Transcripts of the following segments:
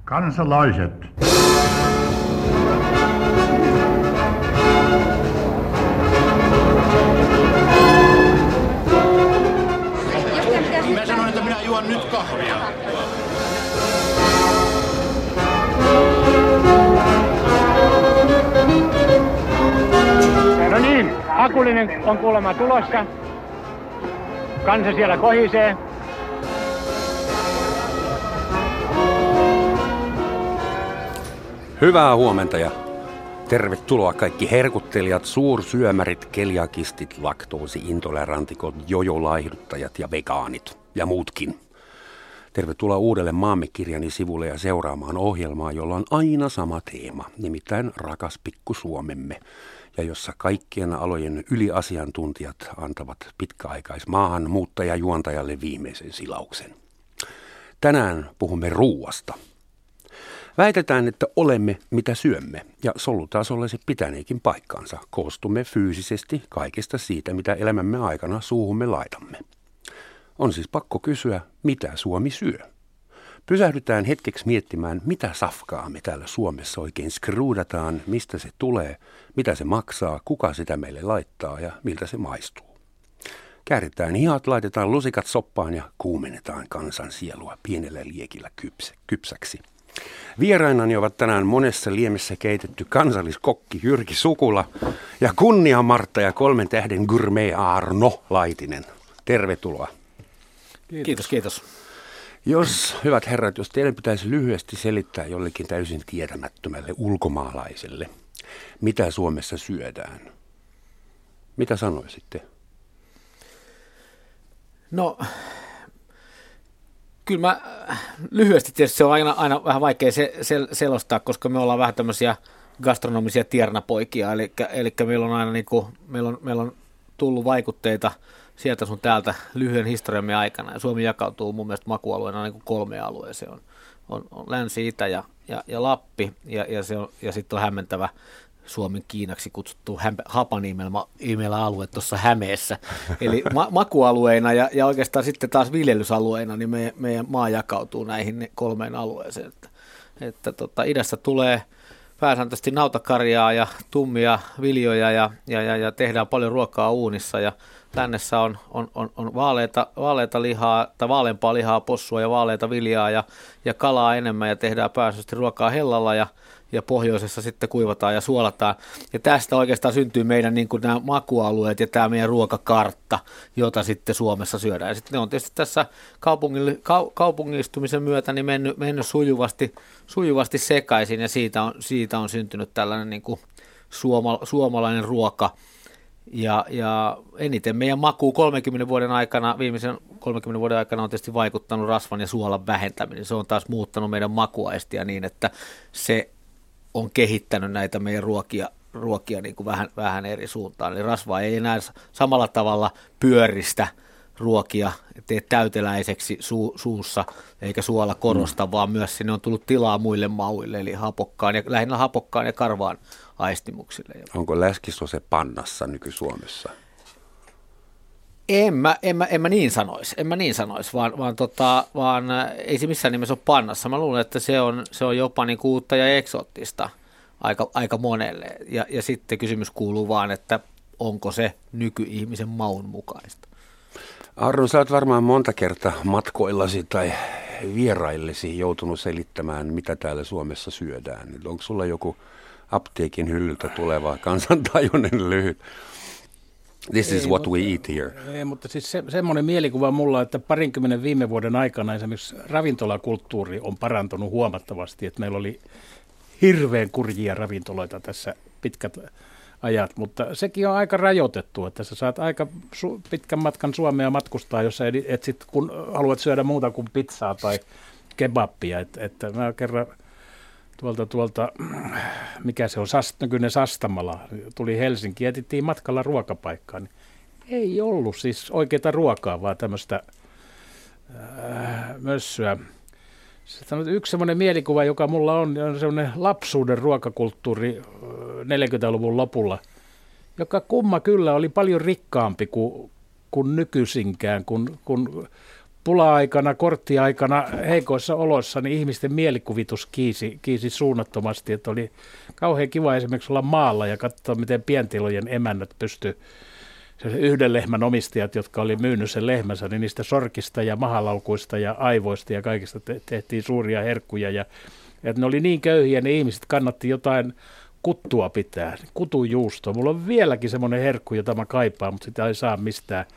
Kansalaiset. Mä sanoin, että minä juon nyt kahvia. No niin, Hakulinen on kuulemma tulossa. Kansa siellä kohisee. Hyvää huomenta ja tervetuloa kaikki herkuttelijat, suursyömärit, keliakistit, laktoosi-intolerantikot, jojolaihduttajat ja vegaanit ja muutkin. Tervetuloa uudelle Maamme kirjani sivulle ja seuraamaan ohjelmaa, jolla on aina sama teema, nimittäin rakas pikku Suomemme, ja jossa kaikkien alojen yliasiantuntijat antavat pitkäaikaismaahanmuuttajajuontajalle viimeisen silauksen. Tänään puhumme ruuasta. Väitetään, että olemme mitä syömme, ja solutasolla se pitäneekin paikkaansa. Koostumme fyysisesti kaikesta siitä, mitä elämämme aikana suuhumme laitamme. On siis pakko kysyä, mitä Suomi syö. Pysähdytään hetkeksi miettimään, mitä safkaa me täällä Suomessa oikein skruudataan, mistä se tulee, mitä se maksaa, kuka sitä meille laittaa ja miltä se maistuu. Kääritään hihat, laitetaan lusikat soppaan ja kuumennetaan kansan sielua pienellä liekillä kypsäksi. Vierainani ovat tänään monessa liemessä keitetty kansalliskokki Jyrki Sukula ja kunnia Martta ja 3 tähden gourmet Arno Laitinen. Tervetuloa. Kiitos. Jos, hyvät herrat, jos teidän pitäisi lyhyesti selittää jollekin täysin tietämättömälle ulkomaalaiselle, mitä Suomessa syödään, mitä sanoisitte? No, kyllä mä lyhyesti tietysti se on aina vähän vaikea selostaa, koska me ollaan vähän tämmöisiä gastronomisia tiernapoikia, eli meillä on aina meillä on tullut vaikutteita sieltä sun täältä lyhyen historiamme aikana, ja Suomi jakautuu mun mielestä makualueena niin kuin 3 alueeseen. On Länsi, Itä ja Lappi, ja sitten on hämmentävä Suomen Kiinaksi kutsuttu Hapanimellä alue tuossa Hämeessä. Eli makualueina ja oikeastaan sitten taas viljelysalueina, niin meidän maa jakautuu näihin 3 alueeseen. Että idässä tulee pääsääntöisesti nautakarjaa ja tummia viljoja ja tehdään paljon ruokaa uunissa, ja lännessä on vaaleita lihaa tai vaaleampaa lihaa, possua ja vaaleita viljaa ja kalaa enemmän, ja tehdään pääsääntöisesti ruokaa hellalla, ja pohjoisessa sitten kuivataan ja suolataan. Ja tästä oikeastaan syntyy meidän niin kuin nämä makualueet ja tämä meidän ruokakartta, jota sitten Suomessa syödään. Ja sitten ne on tietysti tässä kaupungistumisen myötä niin mennyt sujuvasti sekaisin, ja siitä on syntynyt tällainen niin kuin suomalainen ruoka. Ja eniten meidän makuun 30 vuoden aikana, viimeisen 30 vuoden aikana on tietysti vaikuttanut rasvan ja suolan vähentäminen. Se on taas muuttanut meidän makuaistia niin, että se on kehittänyt näitä meidän ruokia niin kuin vähän eri suuntaan. Eli rasva ei enää samalla tavalla pyöristä ruokia, tee täyteläiseksi suussa, eikä suola korosta, vaan myös sinne on tullut tilaa muille mauille, eli lähinnä hapokkaan ja karvaan aistimuksille. Onko läskisose pannassa nyky-Suomessa? En mä niin sanoisi, vaan ei se missään nimessä ole pannassa. Mä luulen, että se on jopa niin kuin uutta ja eksoottista aika monelle. Ja sitten kysymys kuuluu vaan, että onko se nykyihmisen maun mukaista. Arno, sä oot varmaan monta kertaa matkoillasi tai vieraillesi joutunut selittämään, mitä täällä Suomessa syödään. Onko sulla joku apteekin hyllyltä tuleva kansantajuinen lyhyt? This is what we eat here. Ei, mutta siis semmoinen mielikuva mulla, että 20 viime vuoden aikana esimerkiksi ravintolakulttuuri on parantunut huomattavasti, että meillä oli hirveän kurjia ravintoloita tässä pitkät ajat, mutta sekin on aika rajoitettu, että sä saat aika pitkän matkan Suomea matkustaa, jos sä etsit, kun haluat syödä muuta kuin pizzaa tai kebappia, että mä kerran tuolta, mikä se on, nykyinen Sastamala, tuli Helsinki, etittiin matkalla ruokapaikkaan, niin ei ollut siis oikeaa ruokaa, vaan tämmöistä mössöä. Yksi semmoinen mielikuva, joka mulla on semmoinen lapsuuden ruokakulttuuri 40-luvun lopulla, joka kumma kyllä oli paljon rikkaampi kuin nykyisinkään, kun pula-aikana, korttiaikana, heikoissa oloissa, niin ihmisten mielikuvitus kiisi suunnattomasti. Että oli kauhean kiva esimerkiksi olla maalla ja katsoa, miten pientilojen emännät pystyi, yhden lehmän omistajat, jotka oli myynyt sen lehmänsä, niin niistä sorkista ja mahalaukuista ja aivoista ja kaikista tehtiin suuria herkkuja. Ja että ne oli niin köyhiä, ne ihmiset kannatti jotain kuttua pitää, kutujuustoa. Mulla on vieläkin semmoinen herkku, jota mä kaipaan, mutta sitä ei saa mistään.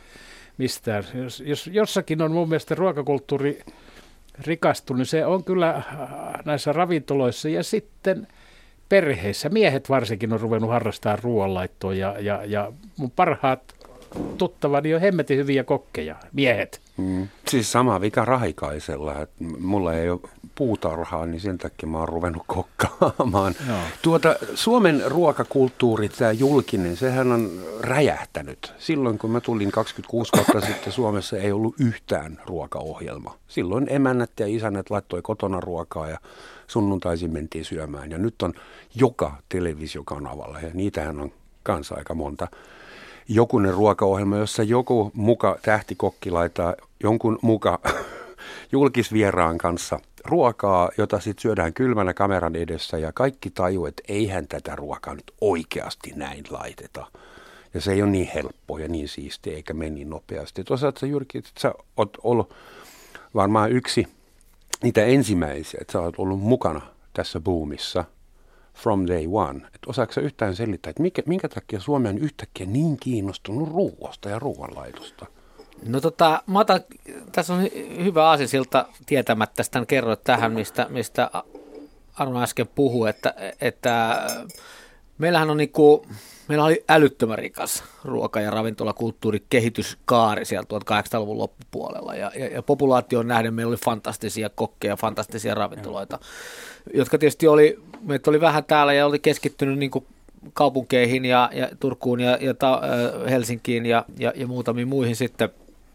Jos jossakin on mun mielestä ruokakulttuuri rikastunut, niin se on kyllä näissä ravintoloissa ja sitten perheissä. Miehet varsinkin on ruvennut harrastamaan ruoanlaittoa ja mun parhaat tuttavani on hemmetin hyviä kokkeja, miehet. Siis sama vika Rahikaisella, että mulla ei ole puutarhaa, niin sen takia mä oon ruvennut kokkaamaan. No. Suomen ruokakulttuuri, tämä julkinen, sehän on räjähtänyt. Silloin kun mä tulin 26 vuotta sitten, Suomessa ei ollut yhtään ruokaohjelma. Silloin emännät ja isännät laittoi kotona ruokaa ja sunnuntaisin mentiin syömään. Ja nyt on joka televisiokanavalla ja niitähän on kanssa aika monta. Jokunen ruokaohjelma, jossa joku muka tähtikokki laittaa jonkun muka julkisvieraan kanssa ruokaa, jota sitten syödään kylmänä kameran edessä ja kaikki tajuu, että eihän tätä ruokaa nyt oikeasti näin laiteta. Ja se ei ole niin helppo ja niin siistiä eikä mene niin nopeasti. Osaatko Jyrki, että sä oot ollut varmaan yksi niitä ensimmäisiä, että sä oot ollut mukana tässä boomissa from day one. Että osaatko sä yhtään selittää, että minkä takia Suomi on yhtäkkiä niin kiinnostunut ruoasta ja ruoanlaitosta? No tässä on hyvä aasinsilta tietämättä, tämän kerroit tähän, mistä Aruno äsken puhui, että meillähän on meillä oli älyttömän rikas ruoka- ja ravintolakulttuuri kehityskaari sieltä 1800-luvun loppupuolella ja populaation nähden meillä oli fantastisia kokkeja, fantastisia ravintoloita, jotka tietysti meitä oli vähän täällä ja oli keskittynyt kaupunkeihin ja Turkuun ja Helsinkiin ja muutamiin muihin sitten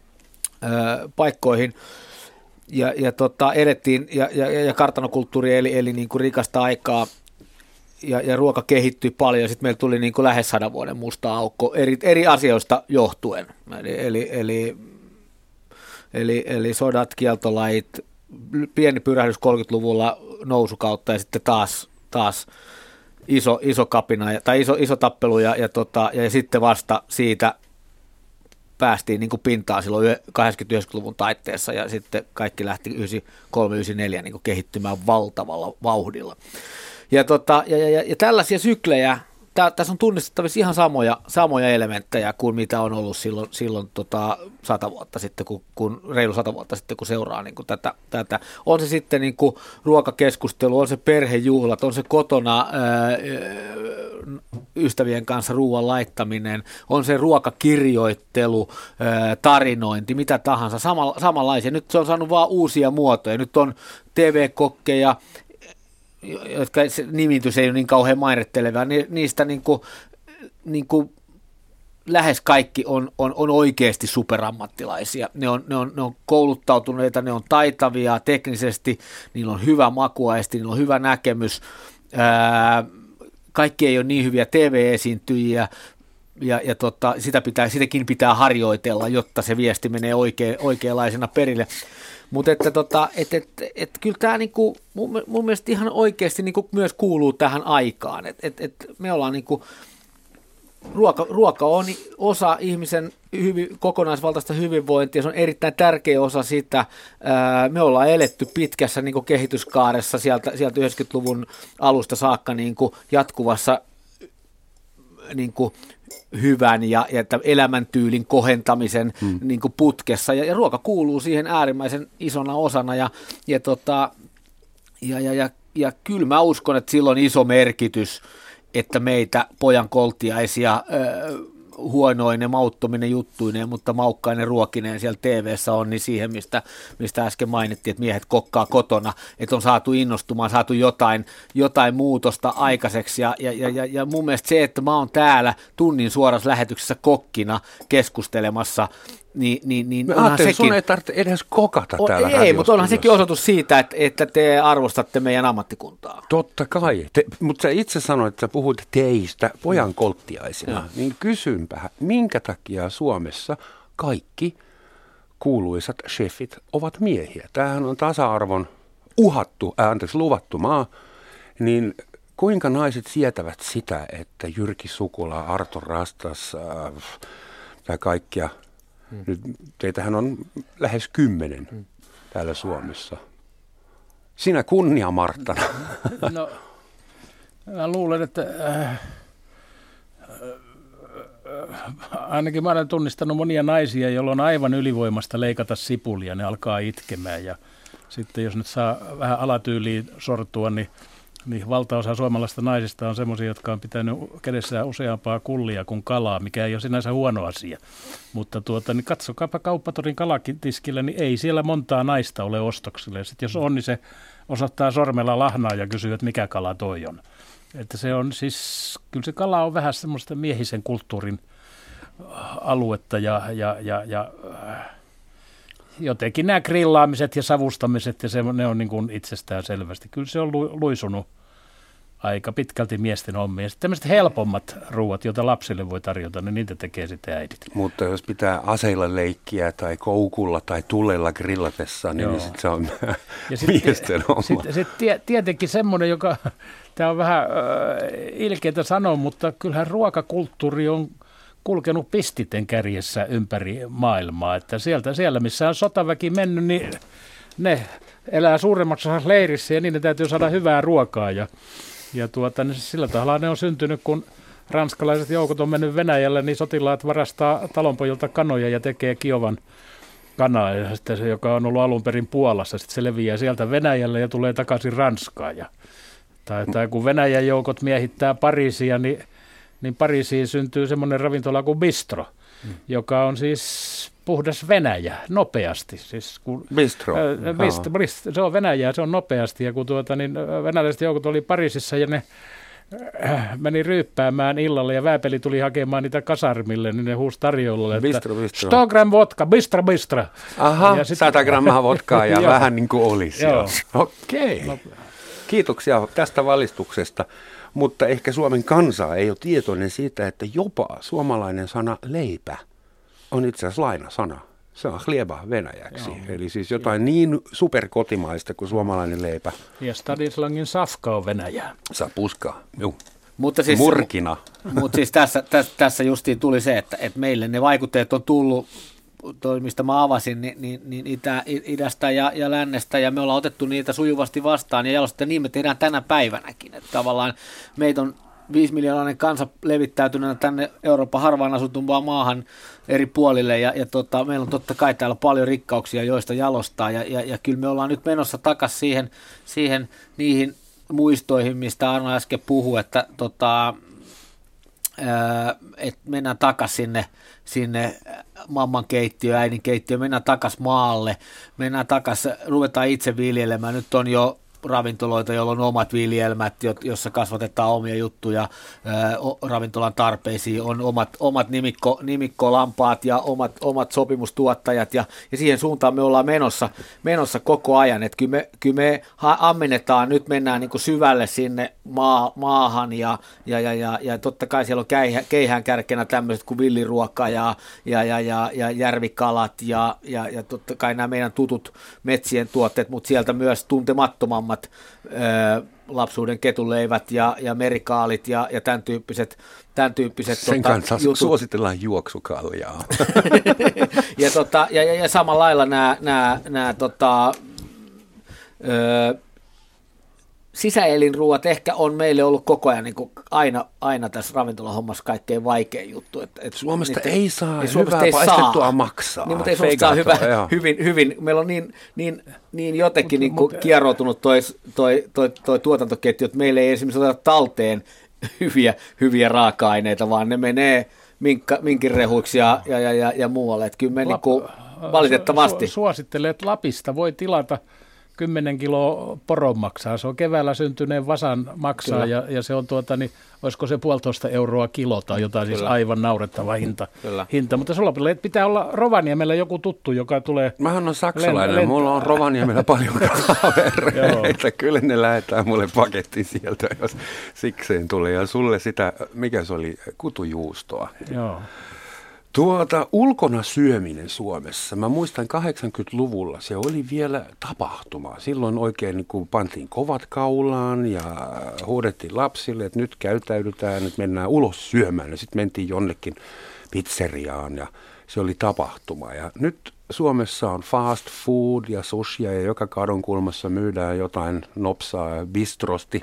paikkoihin ja edettiin ja kartanokulttuuri eli niin kuin rikasta aikaa ja ruoka kehittyi paljon. Sitten meillä tuli niin kuin lähes 100 vuoden musta aukko eri asioista johtuen. Eli sodat, kieltolait, pieni pyrähdys 30-luvulla nousukautta ja sitten taas iso kapina tai iso tappelu ja sitten vasta siitä päästiin niin kuin pintaan silloin 80-90-luvun taitteessa ja sitten kaikki lähti 93-94 niin kuin kehittymään valtavalla vauhdilla. Ja tällaisia syklejä, tässä on tunnistettavissa ihan samoja elementtejä kuin mitä on ollut silloin 100 vuotta sitten, kun reilu 100 vuotta sitten, kun seuraa niin kuin tätä. On se sitten niin kuin ruokakeskustelu, on se perhejuhlat, on se kotona ystävien kanssa ruoan laittaminen, on se ruokakirjoittelu, tarinointi, mitä tahansa, samanlaisia. Nyt se on saanut vaan uusia muotoja. Nyt on TV-kokkeja, jotka nimitys ei ole niin kauhean mairittelevää, niistä niin kuin lähes kaikki on oikeasti superammattilaisia. Ne on kouluttautuneita, ne on taitavia teknisesti, niillä on hyvä makuaisti, niillä on hyvä näkemys. Kaikki ei ole niin hyviä TV-esiintyjiä, ja sitäkin pitää harjoitella, jotta se viesti menee oikeanlaisena perille. Mutta että kyllä tämä niinku, mun mielestä ihan oikeasti niinku myös kuuluu tähän aikaan. Me ollaan niinku, ruoka on osa ihmisen kokonaisvaltaista hyvinvointia, se on erittäin tärkeä osa sitä. Me ollaan eletty pitkässä niinku kehityskaaressa sieltä 90-luvun alusta saakka niinku jatkuvassa niinku hyvän ja elämäntyylin kohentamisen niin kuin putkessa, ja ruoka kuuluu siihen äärimmäisen isona osana, ja kyllä mä uskon, että sillä on iso merkitys, että meitä pojan koltiaisia huonoinen, mauttominen juttuineen, mutta maukkainen ruokineen siellä TV:ssä on, niin siihen, mistä äsken mainittiin, että miehet kokkaa kotona, että on saatu innostumaan, saatu jotain muutosta aikaiseksi, ja mun mielestä se, että mä oon täällä tunnin suorassa lähetyksessä kokkina keskustelemassa, niin onhan sekin... Sun ei tarvitse edes kokata täällä radiossa. Ei, mutta onhan sekin osoitus siitä, että te arvostatte meidän ammattikuntaa. Totta kai, mutta sä itse sanoit, että sä puhut teistä pojan kolttiaisina, niin kysynpä, minkä takia Suomessa kaikki kuuluisat chefit ovat miehiä. Tämähän on tasa-arvon luvattu maa, niin kuinka naiset sietävät sitä, että Jyrki Sukula, Arto Rastas tai kaikkia, nyt teitähän on lähes 10 täällä Suomessa. Sinä kunnia Marttana. No, mä luulen, että ainakin mä olen tunnistanut monia naisia, joilla on aivan ylivoimasta leikata sipulia, ne alkaa itkemään ja sitten jos nyt saa vähän alatyyliin sortua, niin valtaosa suomalaisista naisista on semmoisia, jotka on pitänyt kädessään useampaa kullia kuin kalaa, mikä ei ole sinänsä huono asia. Mutta niin katsokaapa kauppatorin kalatiskillä, niin ei siellä montaa naista ole ostoksille. Ja sitten jos on, niin se osoittaa sormella lahnaa ja kysyy, että mikä kala toi on. Että se on siis, kyllä se kala on vähän semmoista miehisen kulttuurin aluetta ja jotenkin nämä grillaamiset ja savustamiset ja ne on niin kuin itsestään selvästi. Kyllä se on luisunut aika pitkälti miesten hommia. Sitten tämmöiset helpommat ruuat, joita lapsille voi tarjota, niin niitä tekee sitten äidit. Mutta jos pitää aseilla leikkiä tai koukulla tai tulella grillatessa, niin sitten se on miesten homma. Sitten tietenkin semmoinen, joka, tämä on vähän ilkeätä sanoa, mutta kyllähän ruokakulttuuri on kulkenut pistiten kärjessä ympäri maailmaa. Että siellä, missä on sotaväki mennyt, niin ne elää suuremmaksi leirissä ja niiden täytyy saada hyvää ruokaa. Ja niin sillä tavalla ne on syntynyt, kun ranskalaiset joukot on mennyt Venäjälle, niin sotilaat varastaa talonpojilta kanoja ja tekee Kiovan kanaa, ja sitten se, joka on ollut alun perin Puolassa, sitten se leviää sieltä Venäjälle ja tulee takaisin Ranskaan. Tai kun Venäjän joukot miehittää Pariisia, niin Pariisiin syntyy semmoinen ravintola kuin Bistro, joka on siis puhdas Venäjä, nopeasti. Siis Bistro. Se on Venäjää, se on nopeasti. Ja kun venäläiset joukot oli Pariisissa ja ne meni ryyppäämään illalle ja Vääpeli tuli hakemaan niitä kasarmille, niin ne huusi tarjolla, että Bistro. 100 gram vodka, bistro. Aha, 100 grammaa vodkaa ja vähän niin kuin olisi. Okei. Kiitoksia tästä valistuksesta. Mutta ehkä Suomen kansa ei ole tietoinen siitä, että jopa suomalainen sana leipä on itse asiassa lainasana. Se on hlieba venäjäksi. Joo. Eli siis jotain niin superkotimaista kuin suomalainen leipä. Ja stadislangin safka on venäjää. Sapuska, joo. Mutta siis, murkina. Mutta siis tässä justiin tuli se, että meille ne vaikutteet on tullut, mistä mä avasin, niin idästä ja lännestä, ja me ollaan otettu niitä sujuvasti vastaan, ja jalostettu niin me tehdään tänä päivänäkin. Että tavallaan meitä on 5 miljoonainen kansa levittäytyneenä tänne Euroopan harvaan asutumpaan maahan eri puolille, ja meillä on totta kai täällä paljon rikkauksia, joista jalostaa, ja kyllä me ollaan nyt menossa takaisin siihen niihin muistoihin, mistä Arno äsken puhui, että mennään takaisin sinne mamman keittiöön, äidin keittiöön, mennään takaisin maalle, ruvetaan itse viljelemään. Nyt on jo ravintoloita, joilla on omat viljelmät, jossa kasvatetaan omia juttuja ravintolan tarpeisiin, on omat nimikkolampaat ja omat sopimustuottajat, ja siihen suuntaan me ollaan menossa koko ajan, että kyllä me ammennetaan, nyt mennään niin kuin syvälle sinne maahan, ja totta kai siellä on keihäänkärkenä tämmöiset kuin villiruoka ja järvikalat ja totta kai nämä meidän tutut metsien tuotteet, mutta sieltä myös tuntemattomammat lapsuuden ketuleivät ja merikaalit ja tämän tyyppiset sen kanssa jutut. Suositellaan juoksukaljaa. ja samalla lailla nämä sisäelinruuat ehkä on meille ollut koko ajan niin kuin aina tässä ravintolahommassa kaikkein vaikein juttu. Suomesta ei saa hyvää paistettua maksaa. Niin, mutta ei Suomesta saa hyvin. Meillä on niin jotenkin niin kuin kieroutunut toi tuotantoketju, että meillä ei esimerkiksi oteta talteen hyviä raaka-aineita, vaan ne menee minkinrehuiksi ja muualle. Että kyllä me niin kuin valitettavasti suosittelen, että Lapista voi tilata 10 kiloa poron maksaa. Se on keväällä syntyneen vasan maksaa, ja se on olisiko se 1,5 euroa kilo tai jotain, siis aivan naurettava hinta. Mutta sulla pitää olla Rovaniemellä joku tuttu, joka tulee. Mähän on saksalainen, mulla on Rovaniemellä paljon kavereita. Kyllä ne lähetään mulle paketti sieltä, jos sikseen tulee. Ja sulle sitä, mikä se oli, kutujuustoa. Joo. Ulkona syöminen Suomessa. Mä muistan 80-luvulla se oli vielä tapahtuma. Silloin oikein niin kuin pantiin kovat kaulaan ja huudettiin lapsille, että nyt käytäydytään, nyt mennään ulos syömään. Ja sitten mentiin jonnekin pizzeriaan ja se oli tapahtuma. Ja nyt Suomessa on fast food ja sushia ja joka kadon kulmassa myydään jotain nopsaa ja bistrosti.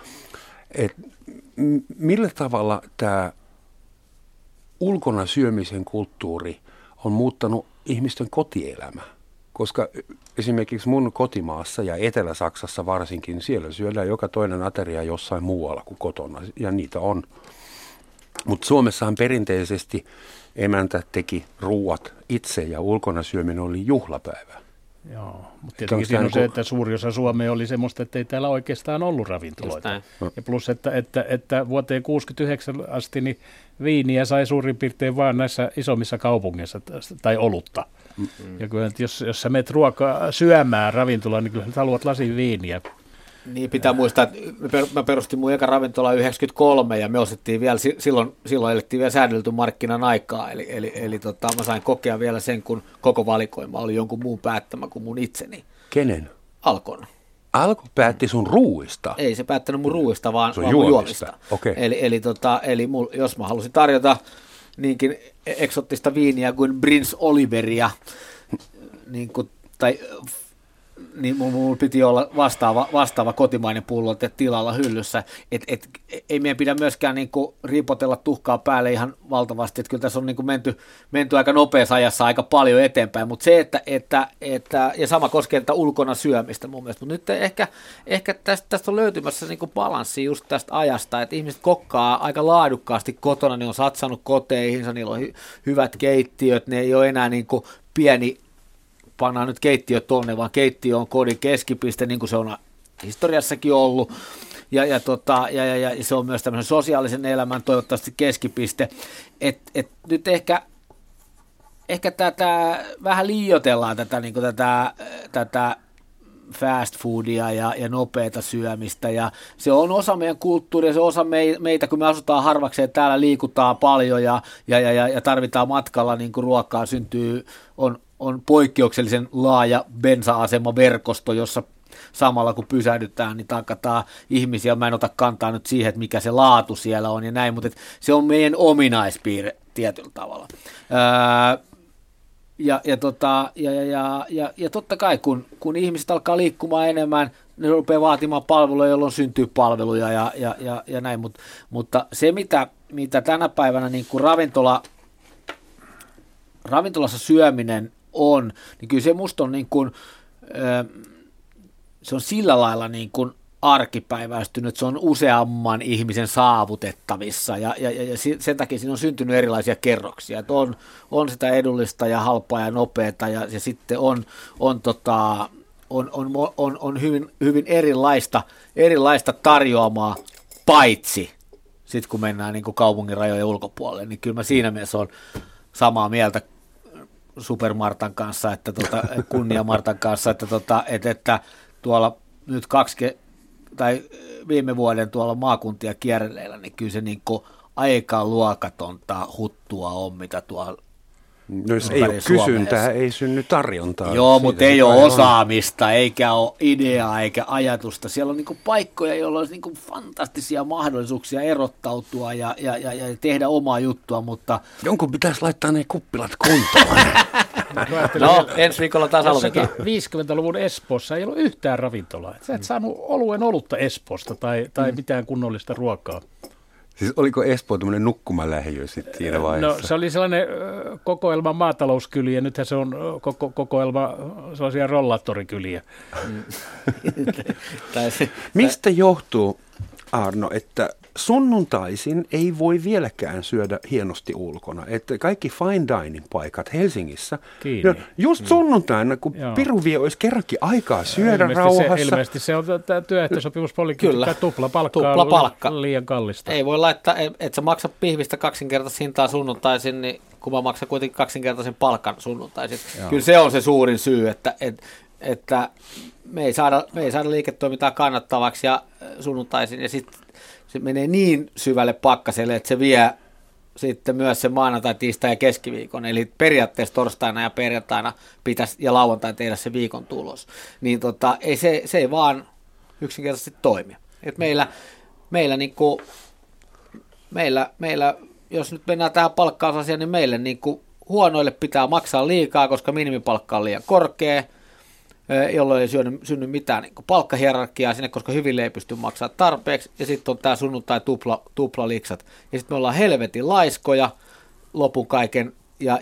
Millä tavalla tämä ulkona syömisen kulttuuri on muuttanut ihmisten kotielämää? Koska esimerkiksi mun kotimaassa ja Etelä-Saksassa varsinkin, siellä syödään joka toinen ateria jossain muualla kuin kotona, ja niitä on. Mutta Suomessahan perinteisesti emäntä teki ruuat itse ja ulkona syöminen oli juhlapäivä. Joo, mutta tietenkin siinä on se, että suuri osa Suomea oli semmoista, että ei täällä oikeastaan ollut ravintoloita. Ja plus, että vuoteen 1969 asti niin viiniä sai suurin piirtein vaan näissä isommissa kaupungeissa, tai olutta. Mm-hmm. Ja kyllä, jos sä menet syömään ravintolaan, niin kyllä sä haluat lasin viiniä. Niin, pitää muistaa, että mä perustin mun eka ravintola 93 ja me ostettiin vielä, silloin elettiin vielä säädelty markkinan aikaa, eli mä sain kokea vielä sen, kun koko valikoima oli jonkun muun päättämä kuin mun itseni. Kenen? Alkon. Alko päätti sun ruuista? Ei se päättänyt mun ruuista, vaan mun juomista. Okay. Eli jos mä halusin tarjota niinkin eksottista viiniä kuin Prince Oliveria, niin mulla piti olla vastaava kotimainen pullo tilalla hyllyssä. Ei meidän pidä myöskään niinku riipotella tuhkaa päälle ihan valtavasti, että kyllä tässä on niinku menty aika nopeassa ajassa aika paljon eteenpäin, mutta se, että ja sama koskee tätä ulkona syömistä mun mielestä, mutta nyt ehkä tästä on löytymässä niinku balanssi just tästä ajasta, että ihmiset kokkaa aika laadukkaasti kotona, ne on satsannut koteihinsa, niillä on hyvät keittiöt, ne ei ole enää niinku pieni, pannaan nyt keittiö tonne, vaan keittiö on kodin keskipiste, niin kuin se on historiassakin ollut, ja se on myös tämmöisen sosiaalisen elämän toivottavasti keskipiste, et nyt ehkä tätä vähän liioitellaan tätä fast foodia ja nopeata syömistä, ja se on osa meidän kulttuuria, se on osa meitä, kun me asutaan harvakseen, täällä liikutaan paljon ja tarvitaan matkalla niin kuin ruokaa, on poikkeuksellisen laaja bensa-asemaverkosto, jossa samalla kun pysähdytään, niin takataan ihmisiä. Mä en ota kantaa nyt siihen, että mikä se laatu siellä on ja näin, mutta se on meidän ominaispiirre tietyllä tavalla. Ja totta kai, kun ihmiset alkaa liikkumaan enemmän, ne rupeaa vaatimaan palveluja, jolloin syntyy palveluja ja näin, mutta se, mitä tänä päivänä niin kuin ravintolassa syöminen on, niin kyllä se musta on niin kuin, se on sillä lailla niin kuin arkipäiväistynyt, että se on useamman ihmisen saavutettavissa ja sen takia siinä on syntynyt erilaisia kerroksia, että on sitä edullista ja halpaa ja nopeata ja sitten on hyvin, hyvin erilaista tarjoamaa, paitsi sitten kun mennään niin kuin kaupungin rajojen ulkopuolelle, niin kyllä mä siinä mielessä on samaa mieltä Super Martan kanssa, että Kunnia Martan kanssa, että tuolla nyt viime vuoden tuolla maakuntia kierreleillä, niin kyllä se niin kuin aika luokatonta huttua on, mitä tuolla no, jos ei ole kysyntää, ei synny tarjontaa. Joo, mutta ei ole osaamista, eikä ole ideaa, eikä ajatusta. Siellä on niinku paikkoja, joilla olisi niinku fantastisia mahdollisuuksia erottautua ja tehdä omaa juttua, mutta jonkun pitäisi laittaa ne kuppilat kuntoon. No, ensi viikolla taas aloitetaan. 50-luvun Espoossa ei ollut yhtään ravintolaa. Sä et saanut oluen olutta Espoosta tai mitään kunnollista ruokaa. Siis oliko Espoo tämmöinen nukkumalähiö sitten siinä vaiheessa? No se oli sellainen kokoelma maatalouskyliä, nythän se on kokoelma sellaisia rollaattorikyliä. Mistä johtuu, Arno, että sunnuntaisin ei voi vieläkään syödä hienosti ulkona? Että kaikki fine dining paikat Helsingissä, no, just sunnuntaina, kun Piruvie olisi kerrankin aikaa syödä rauhassa. Ilmeisesti se on tämä työehtosopimuspolitiikka, tuplapalkka on liian kallista. Ei voi laittaa, että sä maksa pihvistä kaksinkertaista hintaa sunnuntaisin, niin kun mä maksan kuitenkin kaksinkertaisen palkan sunnuntaisin. Kyllä se on se suurin syy, että me ei saada liiketoimintaa kannattavaksi ja sunnuntaisin, ja sitten se menee niin syvälle pakkaselle, että se vie sitten myös se maanantai, tiistai ja keskiviikon, eli periaatteessa torstaina ja perjantaina pitäisi ja lauantai tehdä se viikon tulos, niin ei se ei vaan yksinkertaisesti toimi. Et meillä, jos nyt mennään tähän palkkausasiaan, niin meille niin kuin huonoille pitää maksaa liikaa, koska minimipalkka on liian korkea, jolloin ei synny mitään niin kuin palkkahierarkiaa sinne, koska hyville ei pysty maksamaan tarpeeksi, ja sitten on tämä sunnuntai tuplaliksat, ja sitten me ollaan helvetin laiskoja lopun kaiken, ja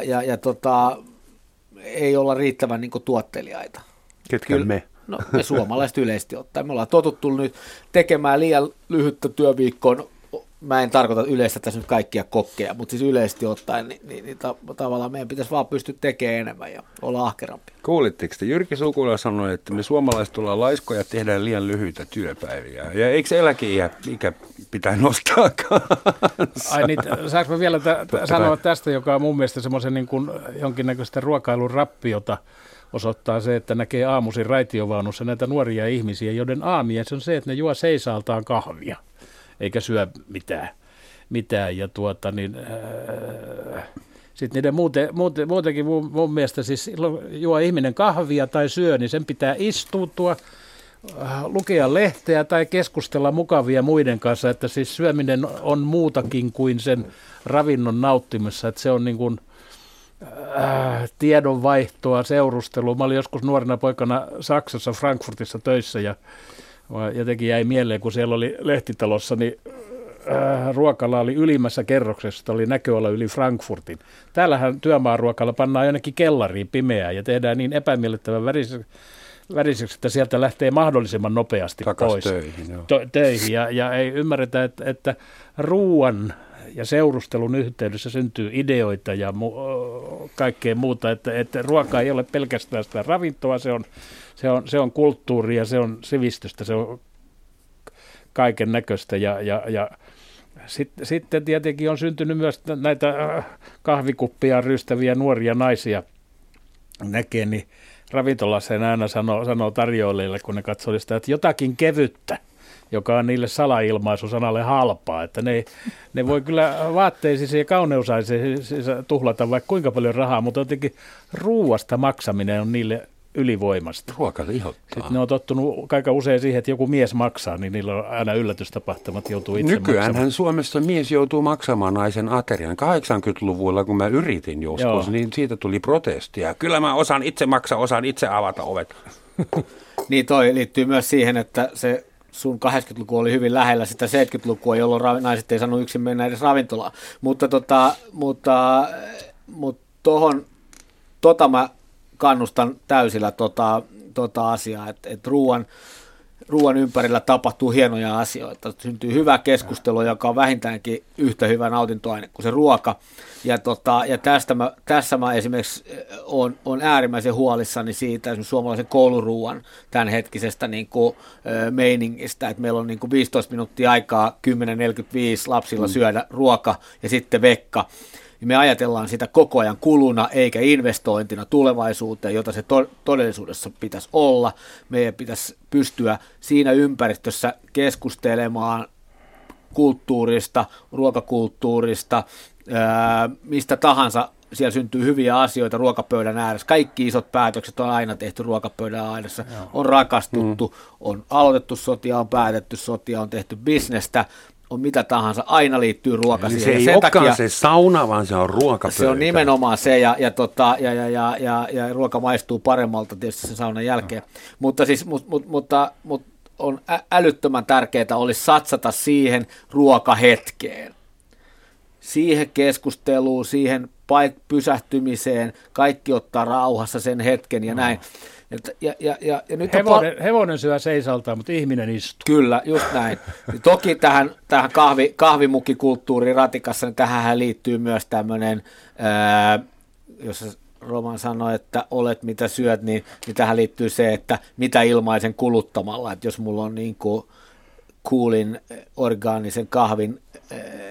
ei olla riittävän niin kuin tuottelijaita. Ketkä me? No, me suomalaiset yleisesti ottaen. Me ollaan totuttu nyt tekemään liian lyhyttä työviikkoa. Mä en tarkoita yleistä tässä nyt kaikkia kokkeja, mutta siis yleisesti ottaen, niin tavallaan meidän pitäisi vaan pystyä tekemään enemmän ja olla ahkerampia. Kuulitteko te? Jyrki Sukula sanoi, että me suomalaiset ollaan laiskoja ja tehdään liian lyhyitä työpäiviä. Ja eikö eläkeikä pitää nostaa kanssa? Ai niin, saanko mä vielä sanoa tästä, joka on mun mielestä semmoisen niin kuin jonkinnäköistä ruokailun rappiota osoittaa se, että näkee aamuisin raitiovaunussa näitä nuoria ihmisiä, joiden aamiais on se, että ne juo seisaaltaan kahvia, eikä syö mitään. Ja sitten niiden muutenkin mun mielestä siis juo ihminen kahvia tai syö, niin sen pitää istuutua, lukea lehteä tai keskustella mukavia muiden kanssa, että siis syöminen on muutakin kuin sen ravinnon nauttimassa, että se on niin kuin tiedonvaihtoa, seurustelua. Mä olin joskus nuorena poikana Saksassa, Frankfurtissa töissä ja jotenkin jäi mieleen, kun siellä oli lehtitalossa, niin ruokala oli ylimmässä kerroksessa, oli näköala yli Frankfurtin. Täällähän työmaaruokalla pannaan jonnekin kellariin pimeään ja tehdään niin epämiellyttävän väriseksi, että sieltä lähtee mahdollisimman nopeasti pois töihin. Ja ei ymmärretä, että ruoan ja seurustelun yhteydessä syntyy ideoita ja kaikkea muuta, että ruoka ei ole pelkästään sitä ravintoa, se on kulttuuria, se on sivistystä, se on kaiken näköistä ja sitten tietenkin on syntynyt myös näitä kahvikuppia rystäviä nuoria naisia näkee, niin ravintolassa aina sanoo tarjoilijoille, kun ne katsoo sitä, että jotakin kevyttä, joka on niille salailmaisu sanalle halpaa, että ne voi kyllä vaatteisiin ja kauneusaisiin tuhlata vaikka kuinka paljon rahaa, mutta jotenkin ruuasta maksaminen on niille ylivoimasta. Ruoka lihottaa. Sitten ne on tottunut aika usein siihen, että joku mies maksaa, niin niillä on aina yllätystapahtumat, joutuu itse Nykyäänhän Suomessa mies joutuu maksamaan naisen aterian. 80-luvulla, kun mä yritin joskus, niin siitä tuli protestia. Kyllä mä osaan itse maksaa, osaan itse avata ovet. Niin toi liittyy myös siihen, että se sun 80-luku oli hyvin lähellä sitä 70-lukua, jolloin naiset ei saanut yksin mennä edes ravintolaan. Mutta mä kannustan täysillä asiaa, että ruoan ympärillä tapahtuu hienoja asioita. Syntyy hyvä keskustelu, joka on vähintäänkin yhtä hyvä nautintoaine kuin se ruoka. Ja tässä mä esimerkiksi on äärimmäisen huolissani siitä esimerkiksi suomalaisen kouluruuan tämänhetkisestä niin kuin meiningistä, että meillä on niin kuin 15 minuuttia aikaa 10.45 lapsilla syödä ruoka ja sitten vekka. Me ajatellaan sitä koko ajan kuluna eikä investointina tulevaisuuteen, jota se todellisuudessa pitäisi olla. Meidän pitäisi pystyä siinä ympäristössä keskustelemaan kulttuurista, ruokakulttuurista, mistä tahansa. Siellä syntyy hyviä asioita ruokapöydän ääressä. Kaikki isot päätökset on aina tehty ruokapöydän ääressä. On rakastuttu, on aloitettu sotia, on päätetty sotia, on tehty bisnestä. On mitä tahansa, aina liittyy ruoka siihen. Se ei olekaan se sauna, vaan se on ruokapöytä. Se on nimenomaan se, ja ruoka maistuu paremmalta tietysti sen saunan jälkeen. Mutta on älyttömän tärkeää olisi satsata siihen ruokahetkeen. Siihen keskusteluun, siihen pysähtymiseen, kaikki ottaa rauhassa sen hetken ja näin. Ja nyt hevonen syö seisaltaan, mutta ihminen istuu. Kyllä, just näin. Toki tähän kahvimukkikulttuuriin ratikassa, niin tähän liittyy myös tämmöinen, jos Roman sanoi, että olet mitä syöt, niin tähän liittyy se, että mitä ilmaisen kuluttamalla. Että jos mulla on niin kuin coolin orgaanisen kahvin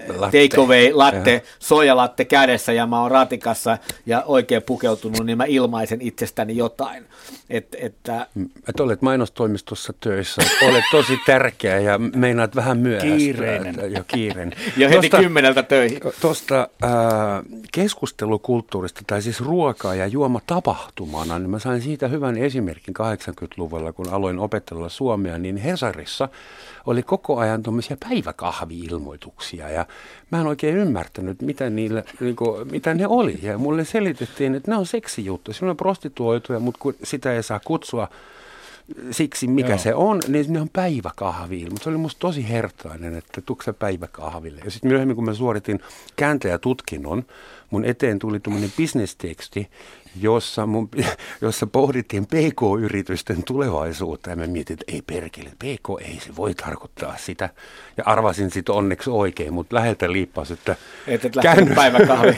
takeaway latte, sojalatte kädessä ja mä oon ratikassa ja oikein pukeutunut, niin mä ilmaisen itsestäni jotain. Että olet mainostoimistossa töissä, olet tosi tärkeä ja meinaat vähän myöhästyä. Kiireinen. Ja heti 10 töihin. Tuosta keskustelukulttuurista, tai siis ruokaa ja juoma tapahtumana, niin mä sain siitä hyvän esimerkin 80-luvulla, kun aloin opetella suomea, niin Hesarissa oli koko ajan tuommoisia päiväkahvi-ilmoituksia ja mä en oikein ymmärtänyt, mitä ne oli. Ja mulle selitettiin, että ne on seksijuttu, siinä on prostituoituja, mutta kun sitä ei saa kutsua siksi, mikä se on, niin ne on päiväkahvi. Mutta se oli musta tosi hertainen, että tuutko sä päiväkahville. Ja sitten myöhemmin, kun mä suoritin kääntäjätutkinnon, mun eteen tuli tuommoinen bisnesteksti, jossa pohdittiin PK-yritysten tulevaisuutta. Ja mä mietin, että ei perkele, PK ei se voi tarkoittaa sitä. Ja arvasin sitten onneksi oikein, mutta läheltä liippasi, että et lähtenyt päiväkahvi.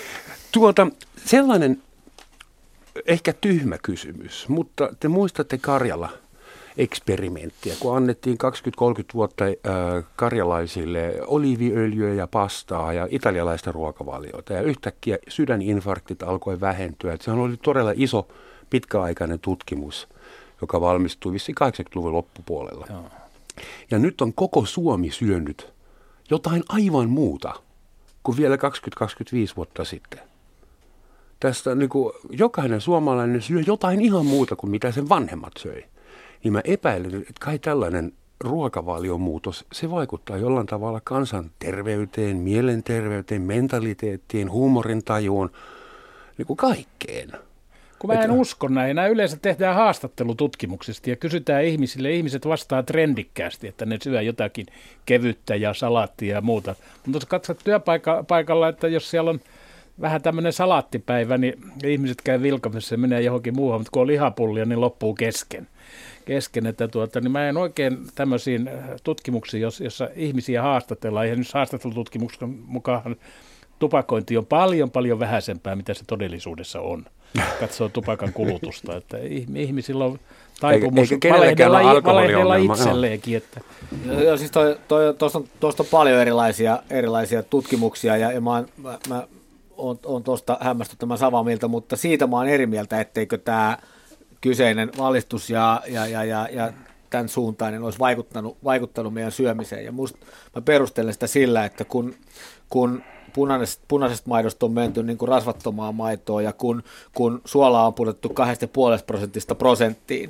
Sellainen ehkä tyhmä kysymys, mutta te muistatte Karjala-eksperimenttiä, kun annettiin 20-30 vuotta karjalaisille oliiviöljyä ja pastaa ja italialaista ruokavaliota. Ja yhtäkkiä sydäninfarktit alkoi vähentyä. Sehän oli todella iso pitkäaikainen tutkimus, joka valmistui vissiin 80-luvun loppupuolella. Joo. Ja nyt on koko Suomi syönyt jotain aivan muuta kuin vielä 20-25 vuotta sitten. Tästä niin kuin jokainen suomalainen syö jotain ihan muuta kuin mitä sen vanhemmat söi. Niin mä epäilen, että kai tällainen ruokavaliomuutos, se vaikuttaa jollain tavalla kansan terveyteen, mielenterveyteen, mentaliteettiin, huumorintajuun, niin kuin kaikkeen. Kun mä en usko näin. Nämä yleensä tehdään haastattelututkimuksista ja kysytään ihmisille. Ihmiset vastaa trendikkäästi, että ne syö jotakin kevyttä ja salaattia ja muuta. Mutta jos katsot työpaikalla, että jos siellä on vähän tämmöinen salaattipäivä, niin ihmiset käy vilkamassa ja menee johonkin muuhun, mutta kun on lihapullia, niin loppuu kesken. Että niin mä en oikein tämmöisiin tutkimuksiin, jossa ihmisiä haastatellaan. Ja nyt haastattelututkimuksen mukaan tupakointi on paljon vähäisempää, mitä se todellisuudessa on. Katsoo tupakan kulutusta, että ihmisillä on taipumus valehdella itselleenkin. Että. Joo, siis tuosta on paljon erilaisia tutkimuksia ja mä on tuosta hämmästyttämään samaa mieltä, mutta siitä mä oon eri mieltä, etteikö tämä kyseinen valistus ja tämän suuntainen olisi vaikuttanut meidän syömiseen. Ja mä perustelen sitä sillä, että kun punaisesta maidosta on menty niin kuin rasvattomaan maitoon ja kun suolaa on pudotettu 2,5%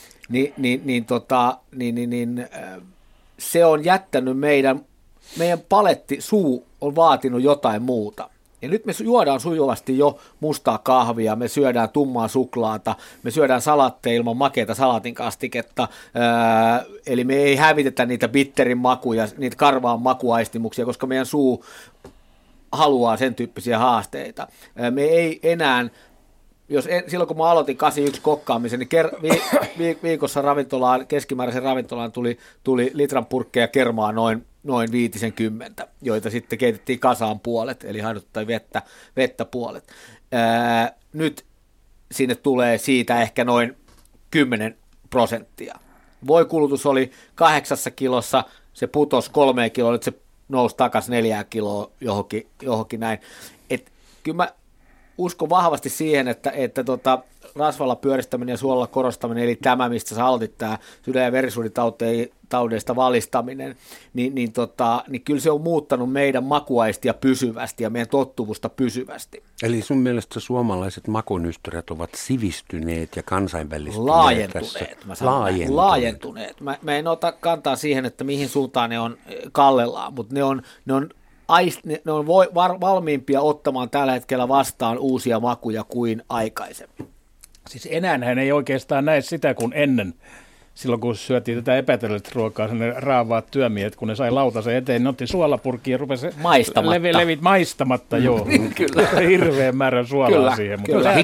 niin se on jättänyt meidän paletti, suu on vaatinut jotain muuta. Ja nyt me juodaan sujuvasti jo mustaa kahvia, me syödään tummaa suklaata, me syödään salaatteja ilman makeata salatinkastiketta, eli me ei hävitetä niitä bitterin makuja, niitä karvaan makuaistimuksia, koska meidän suu haluaa sen tyyppisiä haasteita. Me ei enää, silloin kun mä aloitin 81 kokkaamisen, niin viikossa keskimääräisen ravintolaan tuli litran purkkeja kermaa noin 50, joita sitten keitettiin kasaan puolet, eli haiduttai vettä puolet. Nyt sinne tulee siitä ehkä noin 10%. Voikulutus oli 8 kilossa, se putosi 3 kiloa, nyt se nousi takaisin 4 kiloa johonkin näin. Et kyllä mä uskon vahvasti siihen, että rasvalla pyöristäminen ja suolalla korostaminen, eli tämä, mistä sä aloitit, tämä sydän- ja verisuonitaudeista valistaminen, niin kyllä se on muuttanut meidän makuaistia pysyvästi ja meidän tottumusta pysyvästi. Eli sun mielestä suomalaiset makunystyrät ovat sivistyneet ja kansainvälistyneet? Laajentuneet. Mä en ota kantaa siihen, että mihin suuntaan ne on kallellaan, mutta ne on valmiimpia ottamaan tällä hetkellä vastaan uusia makuja kuin aikaisemmin. Siis enäähän ei oikeastaan näe sitä kuin ennen. Silloin kun syötiin tätä epäterveellistä ruokaa, ne raavaat työmiehet, kun ne sai lautasen eteen, ne otti suolapurkkiin ja rupesi maistamatta, joo. Kyllä. Hirveän määrän suolaa siihen. Mutta kyllä.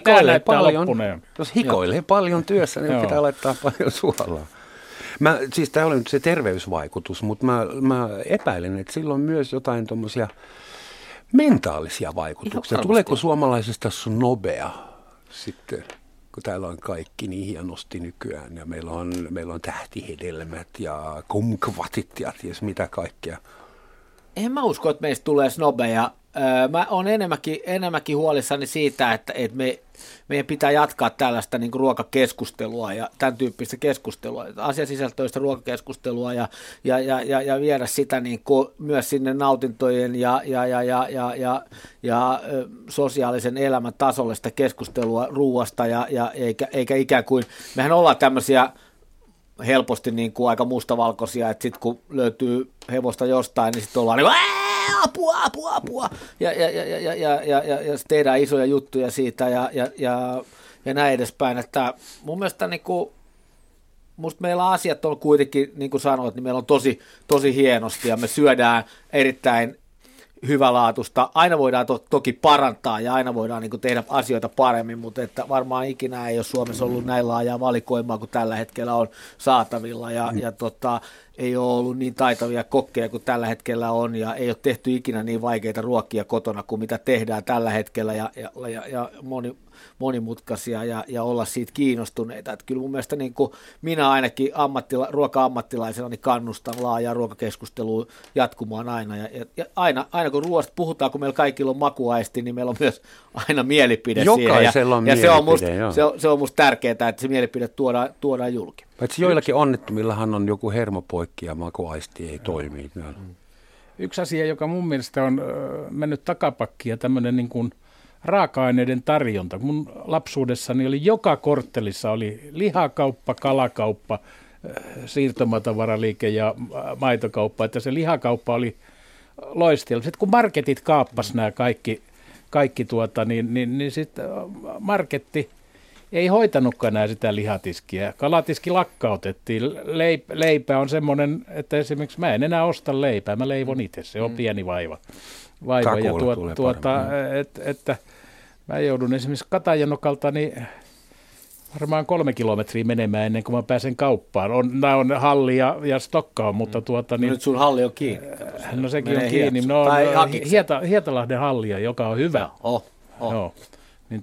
Jos hikoilee paljon työssä, niin pitää laittaa paljon suolaa. Siis tämä oli nyt se terveysvaikutus, mutta mä epäilen, että sillä on myös jotain tuommoisia mentaalisia vaikutuksia. Tuleeko suomalaisesta snobea sitten, kun täällä on kaikki niin hienosti nykyään ja meillä on tähtihedelmät ja kumkvatit ja ties mitä kaikkea. en mä usko, että meistä tulee snobeja. Mä oon enemmänkin huolissani siitä, että meidän pitää jatkaa tällaista niin kuin ruokakeskustelua ja tämän tyyppistä keskustelua, asiasisältöistä ruokakeskustelua ja viedä sitä niin kuin myös sinne nautintojen ja sosiaalisen elämän tasolle sitä keskustelua ruuasta eikä ikään kuin, mehän ollaan tämmöisiä helposti niin kuin aika mustavalkoisia, että sitten kun löytyy hevosta jostain, niin sitten ollaan niin kuin apua. Ja tehdään isoja juttuja siitä ja näin edespäin. Että mun mielestä niin kuin, musta meillä asiat on kuitenkin, niin kuin sanoit, niin meillä on tosi hienosti ja me syödään erittäin hyvälaatusta. Aina voidaan toki parantaa ja aina voidaan niin kuin tehdä asioita paremmin, mutta että varmaan ikinä ei ole Suomessa ollut näin laajaa valikoimaa kuin tällä hetkellä on saatavilla ja ei ole ollut niin taitavia kokkeja kuin tällä hetkellä on ja ei ole tehty ikinä niin vaikeita ruokia kotona kuin mitä tehdään tällä hetkellä ja monimutkaisia ja olla siitä kiinnostuneita. Että kyllä mun mielestä niin kuin minä ainakin ruoka-ammattilaisena niin kannustan laajaa ruokakeskustelua jatkumaan aina. Ja aina kun ruoasta puhutaan, kun meillä kaikilla on makuaisti, niin meillä on myös aina mielipide Jokaisella on mielipide, se on musta tärkeää, että se mielipide tuodaan julki. Paitsi joillakin onnettomillahan on joku hermopoikki ja makuaisti ei toimi. Yksi asia, joka mun mielestä on mennyt takapakkia, tämmöinen niin kuin raaka-aineiden tarjonta. Mun lapsuudessani oli joka korttelissa oli lihakauppa, kalakauppa, siirtomatavaraliike ja maitokauppa, että se lihakauppa oli loistelu. Sitten kun marketit kaappas nämä kaikki niin sitten marketti ei hoitanutkaan enää sitä lihatiskiä. Kalatiski lakkautettiin. Leipä on semmoinen, että esimerkiksi mä en enää osta leipää, mä leivon itse. Se on pieni vaiva. Ja että mä joudun esimerkiksi Katajanokalta niin varmaan 3 kilometriä menemään ennen kuin mä pääsen kauppaan. Nämä on halli ja Stokka, mutta niin, nyt sun halli on kiinni. No sekin on kiinni. No, Hietalahden hallia, joka on hyvä. Joo. Niin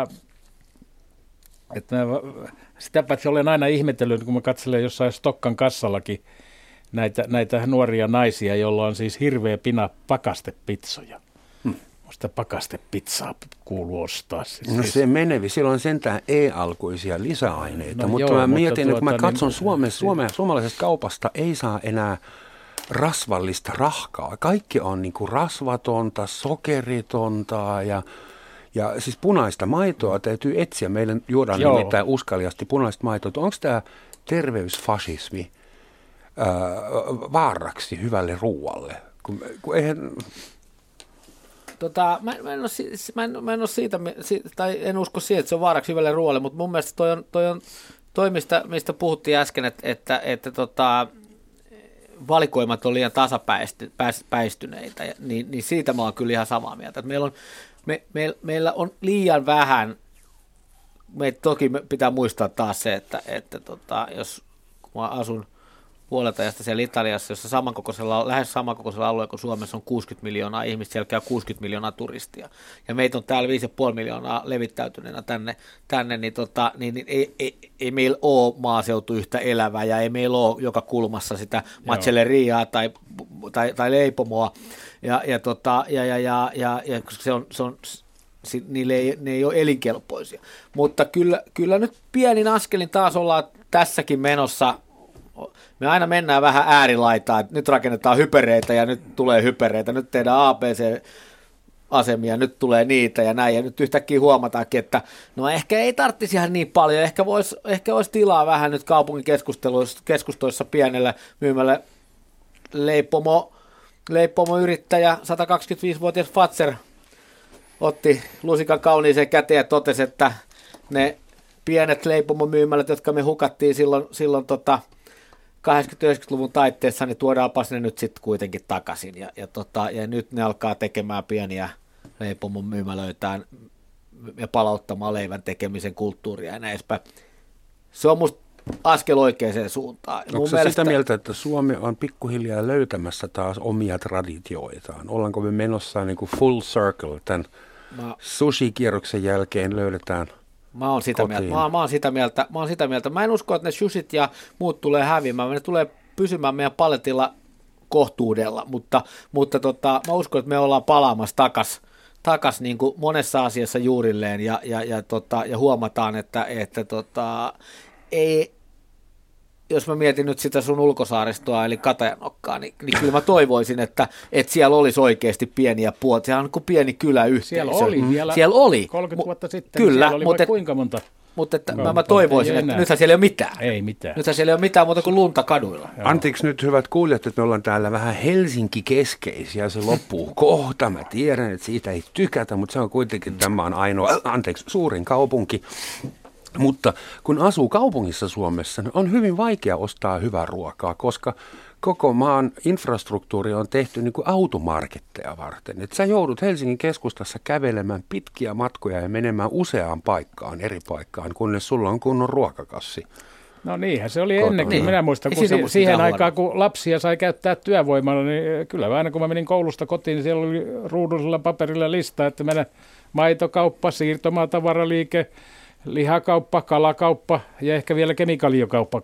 että sitä paitsi olen aina ihmetellyt, kun mä katselen jossain Stokkan kassallakin näitä nuoria naisia, joilla on siis hirveä pina pakastepitsoja. Musta pakastepizzaa kuuluu ostaa. No se menevi. Silloin on sentään e-alkuisia lisäaineita, mutta mä mietin, että kun mä katson suomalaisesta kaupasta ei saa enää rasvallista rahkaa. Kaikki on niinku rasvatonta, sokeritonta ja siis punaista maitoa täytyy etsiä. Meillä juodaan nimittäin uskaliasti punaista maitoa. Onko tämä terveysfasismi vaaraksi hyvälle ruualle? Mä en ole siitä, tai en usko siihen, että se on vaaraksi hyvälle ruoalle, mutta mun mielestä toi mistä puhuttiin äsken, että valikoimat on liian tasapäistyneitä, niin siitä mä oon kyllä ihan samaa mieltä. Että meillä on liian vähän, toki pitää muistaa taas se, että jos kun mä asun puolelta ajasta siellä Italiassa, jossa lähes samankokoisella alueella kuin Suomessa on 60 miljoonaa ihmistä, siellä käy 60 miljoonaa turistia. Ja meitä on täällä 5,5 miljoonaa levittäytyneenä tänne niin ei meillä ole maaseutu yhtä elävää ja ei meillä ole joka kulmassa sitä macelleriaa tai leipomoa. Ja ne ei ole elinkelpoisia. Mutta kyllä nyt pienin askelin taas ollaan tässäkin menossa. Me aina mennään vähän äärilaitaan, että nyt rakennetaan hypereitä ja nyt tulee hypereitä, nyt tehdään ABC-asemia, nyt tulee niitä ja näin, ja nyt yhtäkkiä huomataankin, että no ehkä ei tarvitsisi ihan niin paljon, ehkä olisi tilaa vähän nyt kaupungin keskustoissa pienellä myymällä leipomoyrittäjä, 125-vuotias Fatser otti lusikan kauniiseen käteen ja totesi, että ne pienet leipomomyymälät, jotka me hukattiin silloin 80-90-luvun taitteessa, niin tuodaanpas ne nyt sitten kuitenkin takaisin. Ja nyt ne alkaa tekemään pieniä leipomon myymälöitään ja palauttamaan leivän tekemisen kulttuuria ja näin edespäin. Se on musta askel oikeaan suuntaan. Onko se sitä mieltä, että Suomi on pikkuhiljaa löytämässä taas omia traditioitaan? Ollaanko me menossa niin kuin full circle tämän sushi-kierroksen jälkeen löydetään Mä oon sitä mieltä. Mä en usko, että ne shushit ja muut tulee häviämään. Ne tulee pysymään meidän paletilla kohtuudella, mutta mä uskon, että me ollaan palaamassa takas niin kuin monessa asiassa juurilleen ja huomataan, että ei, jos mä mietin nyt sitä sun ulkosaaristoa eli Katajanokkaa, niin kyllä mä toivoisin, että siellä olisi oikeasti pieniä puolia. Siellä on kuin pieni kyläyhteisö. Siellä oli 30 vuotta sitten. Kyllä, siellä oli kuinka monta. Mutta mä toivoisin, että nythän siellä ei ole mitään. Ei mitään. Nythän siellä ei ole mitään muuta kuin lunta kaduilla. Anteeksi nyt hyvät kuulijat, että me ollaan täällä vähän Helsinki-keskeisiä. Se loppuu kohta. Mä tiedän, että siitä ei tykätä, mutta se on kuitenkin tämä on suurin kaupunki. Mutta kun asuu kaupungissa Suomessa, niin on hyvin vaikea ostaa hyvää ruokaa, koska koko maan infrastruktuuri on tehty niin kuin automarketteja varten. Et sä joudut Helsingin keskustassa kävelemään pitkiä matkoja ja menemään useaan paikkaan, eri paikkaan, kunnes sulla on kunnon ruokakassi. No niinhän se oli ennenkin. Niin. Minä muistan, kun siihen aikaan, kun lapsia sai käyttää työvoimalla, niin kyllä aina kun mä menin koulusta kotiin, niin siellä oli ruudullisella paperilla lista, että mennä maitokauppa, siirtomaatavaraliike, lihakauppa, kalakauppa ja ehkä vielä kemikaaliokauppa.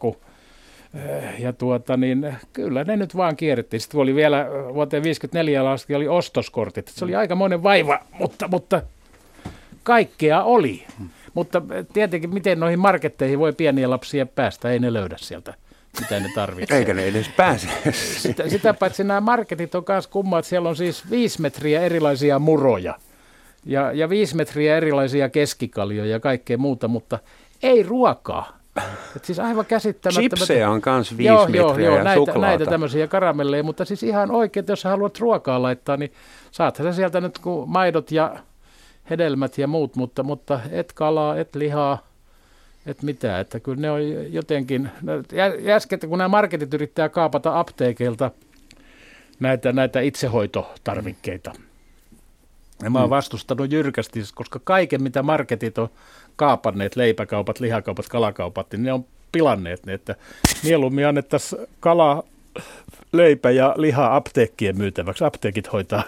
Ja kyllä ne nyt vaan kierrettiin. Sitten oli vielä vuoteen 1954 asti oli ostoskortit. Se oli aikamoinen vaiva, mutta kaikkea oli. Mutta tietenkin, miten noihin marketteihin voi pieniä lapsia päästä, ei ne löydä sieltä, mitä ne tarvitsee. Eikä ne edes pääse. Sitä paitsi nämä marketit on myös kummaa, että siellä on siis 5 metriä erilaisia muroja ja 5 metriä erilaisia keskikaljoja ja kaikkea muuta, mutta ei ruokaa. Et siis aivan käsittämättä. Chipsejä on myös 5 metriä ja suklaata. Näitä tämmöisiä karamelleja, mutta siis ihan oikein, jos haluat ruokaa laittaa, niin saathan sä sieltä nyt maidot ja hedelmät ja muut, mutta et kalaa, et lihaa, et mitään. Että kyllä ne on jotenkin, äsken kun nämä marketit yrittää kaapata apteekeilta näitä itsehoitotarvikkeita. Ja mä oon vastustanut jyrkästi, koska kaiken mitä marketit on kaapanneet, leipäkaupat, lihakaupat, kalakaupat, niin ne on pilanneet ne, että mieluummin annettaisiin kala, leipä ja liha apteekkien myytäväksi. Apteekit hoitaa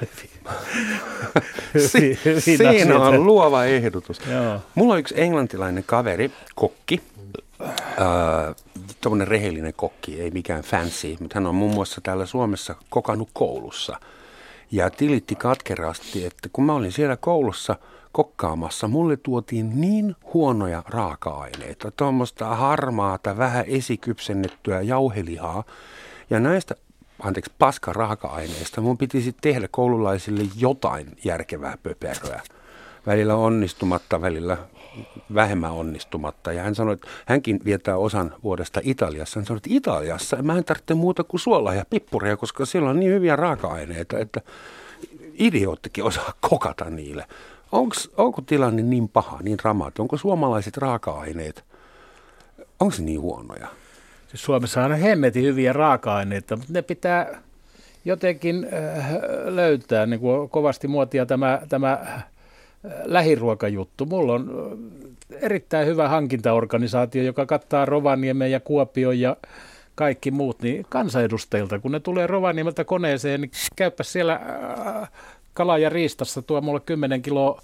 Siinä on luova ehdotus. Joo. Mulla on yksi englantilainen kaveri, kokki, tommoinen rehellinen kokki, ei mikään fancy, mutta hän on muun muassa täällä Suomessa kokannut koulussa. Ja tilitti katkerasti, että kun mä olin siellä koulussa kokkaamassa, mulle tuotiin niin huonoja raaka-aineita, tuommoista harmaata, vähän esikypsennettyä jauhelihaa. Ja näistä, paska-raaka-aineista mun piti sitten tehdä koululaisille jotain järkevää pöperöä. Välillä onnistumatta, välillä vähemmän onnistumatta. Ja hän sanoi, että hänkin vietää osan vuodesta Italiassa. Hän sanoi, että Italiassa mä en tarvitse muuta kuin suolaa ja pippuria, koska siellä on niin hyviä raaka-aineita, että idioottikin osaa kokata niille. Onko tilanne niin paha, niin dramaattinen? Onko suomalaiset raaka-aineet, onko se niin huonoja? Suomessa on hemmetin hyviä raaka-aineita, mutta ne pitää jotenkin löytää, niin kuin kovasti muotia tämä lähiruokajuttu. Mulla on erittäin hyvä hankintaorganisaatio, joka kattaa Rovaniemen ja Kuopion ja kaikki muut, niin kansanedustajilta, kun ne tulee Rovaniemeltä koneeseen, niin käypä siellä kala- ja riistassa, tuo mulle 10 kiloa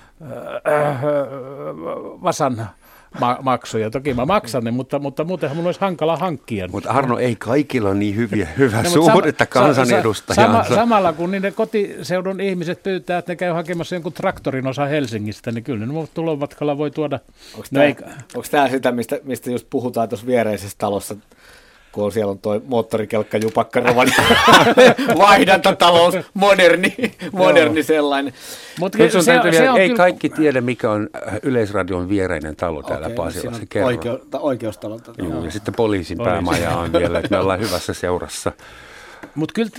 vasan maksuja. Toki mä maksan ne, mutta muutenhan mun olisi hankala hankkia. Mutta Arno, ei kaikilla ole niin hyvä suhdetta kansanedustajansa. Samalla kun niiden kotiseudun ihmiset pyytää, että ne käy hakemassa jonkun traktorin osa Helsingistä, niin kyllä ne tulomatkalla voi tuoda. Onko tämä sitä, mistä just puhutaan tuossa viereisessä talossa, kun siellä on tuo moottorikelkka Jupakka vaihdantatalous, moderni sellainen. Mutta ei kaikki tiedä, mikä on Yleisradion viereinen talo täällä Pasilassa. Oikeustalo. Ja sitten poliisin päämaja on vielä, että me ollaan hyvässä seurassa. Mutta kyllä,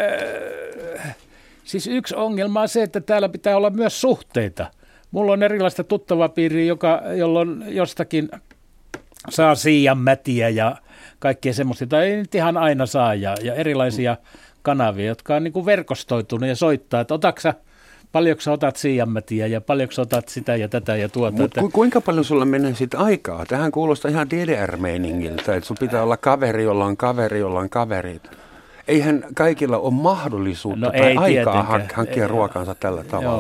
siis yksi ongelma on se, että täällä pitää olla myös suhteita. Mulla on erilaista tuttavapiiriä, jolloin jostakin saa siianmätiä ja kaikkea semmoista, jota ei nyt ihan aina saa, ja erilaisia kanavia, jotka on niin kuin verkostoitunut ja soittaa, että paljonko sä otat siianmätiä ja paljonko sä otat sitä ja tätä ja tuota. Mutta kuinka paljon sulla menee siitä aikaa? Tähän kuulostaa ihan DDR-meiningiltä, että sun pitää olla kaveri, jolla on kaveri, jolla on kaveri. Eihän kaikilla ole mahdollisuutta tai aikaa hankkia ruokansa tällä tavalla. Joo.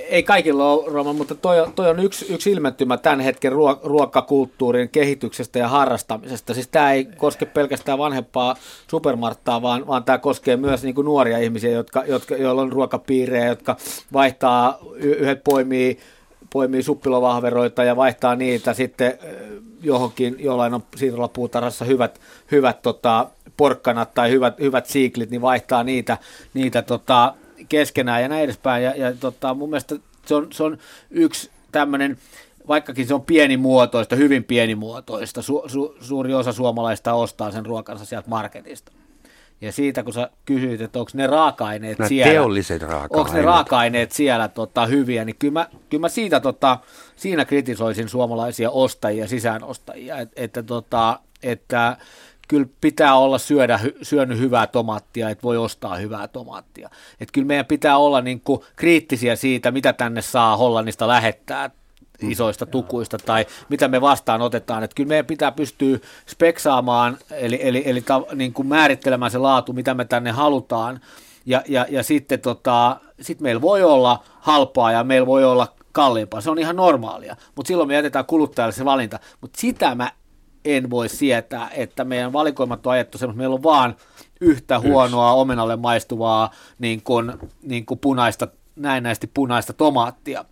ei kaikilla ole, Roman, mutta toi on yksi ilmentymä tämän hetken ruokakulttuurin kehityksestä ja harrastamisesta. Siis tämä ei koske pelkästään vanhempaa supermarttaa, vaan tämä koskee myös niin kuin nuoria ihmisiä, joilla on ruokapiirejä, jotka vaihtaa, yhdet poimii suppilovahveroita ja vaihtaa niitä sitten johonkin, jollain on siirtolapuutarhassa hyvät porkkanat tai hyvät siiklit, niin vaihtaa niitä keskenään ja näin edespäin. Ja mun mielestä se on yksi tämmöinen, vaikkakin se on pienimuotoista, hyvin pienimuotoista, suuri osa suomalaista ostaa sen ruokansa sieltä marketista. Ja siitä, kun sä kysyit, että onko ne raaka-aineet siellä, teolliset raaka-aineet. Onko ne raaka-aineet siellä hyviä, niin kyllä mä siitä, siinä kritisoisin suomalaisia ostajia, sisäänostajia, että kyllä pitää olla syönyt hyvää tomaattia, että voi ostaa hyvää tomaattia. Että kyllä meidän pitää olla niin kuin kriittisiä siitä, mitä tänne saa Hollannista lähettää isoista tukuista tai mitä me vastaan otetaan. Että kyllä meidän pitää pystyä speksaamaan, eli niin kuin määrittelemään se laatu, mitä me tänne halutaan. Ja sitten sit meillä voi olla halpaa ja meillä voi olla kalliimpaa. Se on ihan normaalia, mutta silloin me jätetään kuluttajalle se valinta. Mutta sitä mä en voi sietää, että meidän valikoimat on ajettu semmoista, meillä on vaan yhtä huonoa omenalle maistuvaa niin kuin punaista, näennäisesti punaista tomaattia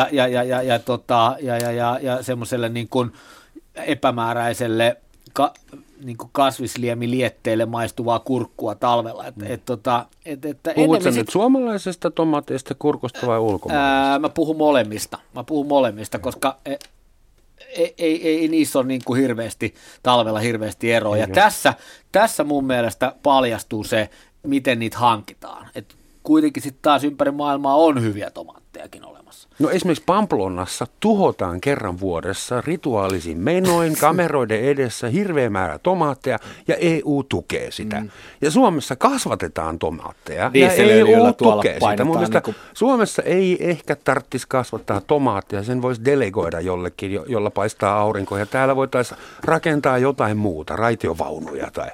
ja semmoiselle niin kuin epämääräiselle niin kuin kasvisliemilietteelle maistuvaa kurkkua talvella. Puhutko nyt suomalaisesta tomaateista, kurkusta vai ulkomaalaisesta? Mä puhun molemmista, koska ei niissä ole niin kuin talvella hirveästi eroa. Ja tässä mun mielestä paljastuu se, miten niitä hankitaan. Et kuitenkin sitten taas ympäri maailmaa on hyviä tomaattejakin olemassa. No esimerkiksi Pamplonassa tuhotaan kerran vuodessa rituaalisin menoin kameroiden edessä hirveä määrä tomaatteja ja EU tukee sitä. Ja Suomessa kasvatetaan tomaatteja ja EU tukee sitä. Mun mielestä Suomessa ei ehkä tarvitsisi kasvattaa tomaatteja, sen voisi delegoida jollekin, jolla paistaa aurinko ja täällä voitaisiin rakentaa jotain muuta, raitiovaunuja tai...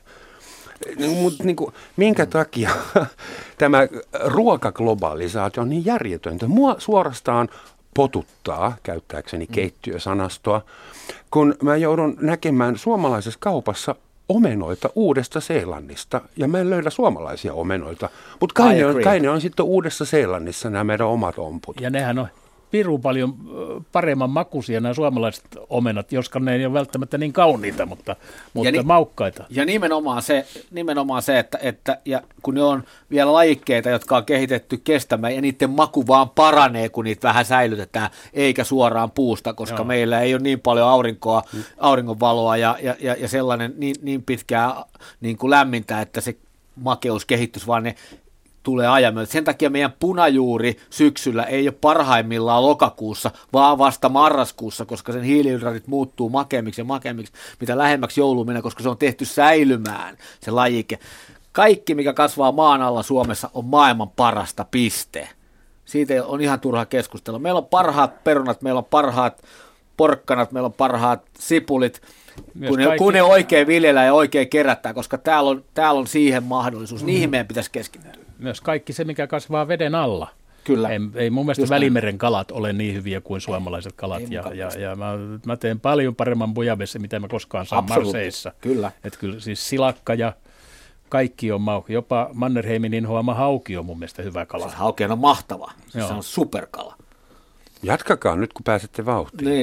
Mutta minkä takia tämä ruokaglobalisaatio on niin järjetöntä? Mua suorastaan potuttaa, käyttääkseni keittiösanastoa, kun mä joudun näkemään suomalaisessa kaupassa omenoita Uudesta-Seelannista, ja mä en löydä suomalaisia omenoita, mutta kai ne on sitten Uudessa-Seelannissa nämä meidän omat omput. Ja nehän on pirun paljon paremman makuisia nämä suomalaiset omenat, joskaan ne ei ole välttämättä niin kauniita, mutta maukkaita. Ja nimenomaan se että ja kun ne on vielä lajikkeita, jotka on kehitetty kestämään, ja niiden maku vaan paranee, kun niitä vähän säilytetään, eikä suoraan puusta, koska meillä ei ole niin paljon auringonvaloa ja sellainen niin pitkää niin kuin lämmintä, että se makeus kehittyisi, vaan ne tulee ajan. Sen takia meidän punajuuri syksyllä ei ole parhaimmillaan lokakuussa, vaan vasta marraskuussa, koska sen hiilihydraatit muuttuu makeammiksi ja makeammiksi, mitä lähemmäksi joulua mennä, koska se on tehty säilymään, se lajike. Kaikki, mikä kasvaa maan alla Suomessa, on maailman parasta, piste. Siitä on ihan turha keskustella. Meillä on parhaat perunat, meillä on parhaat porkkanat, meillä on parhaat sipulit, kun ne oikein viljellään ja oikein kerätään, koska täällä on siihen mahdollisuus. Niihin meidän pitäisi keskittyä. Myös kaikki se, mikä kasvaa veden alla. Kyllä. Ei mun mielestä Välimeren kalat ole niin hyviä kuin suomalaiset kalat. Ja mä teen paljon paremman bujabessa, mitä mä koskaan saan Marseissa. Kyllä. Että kyllä siis silakka ja kaikki on mauki. Jopa Mannerheimin inhoama hauki on mun mielestä hyvä kala. Siis hauki on mahtava. Se on superkala. Jatkakaa nyt, kun pääsette vauhtiin.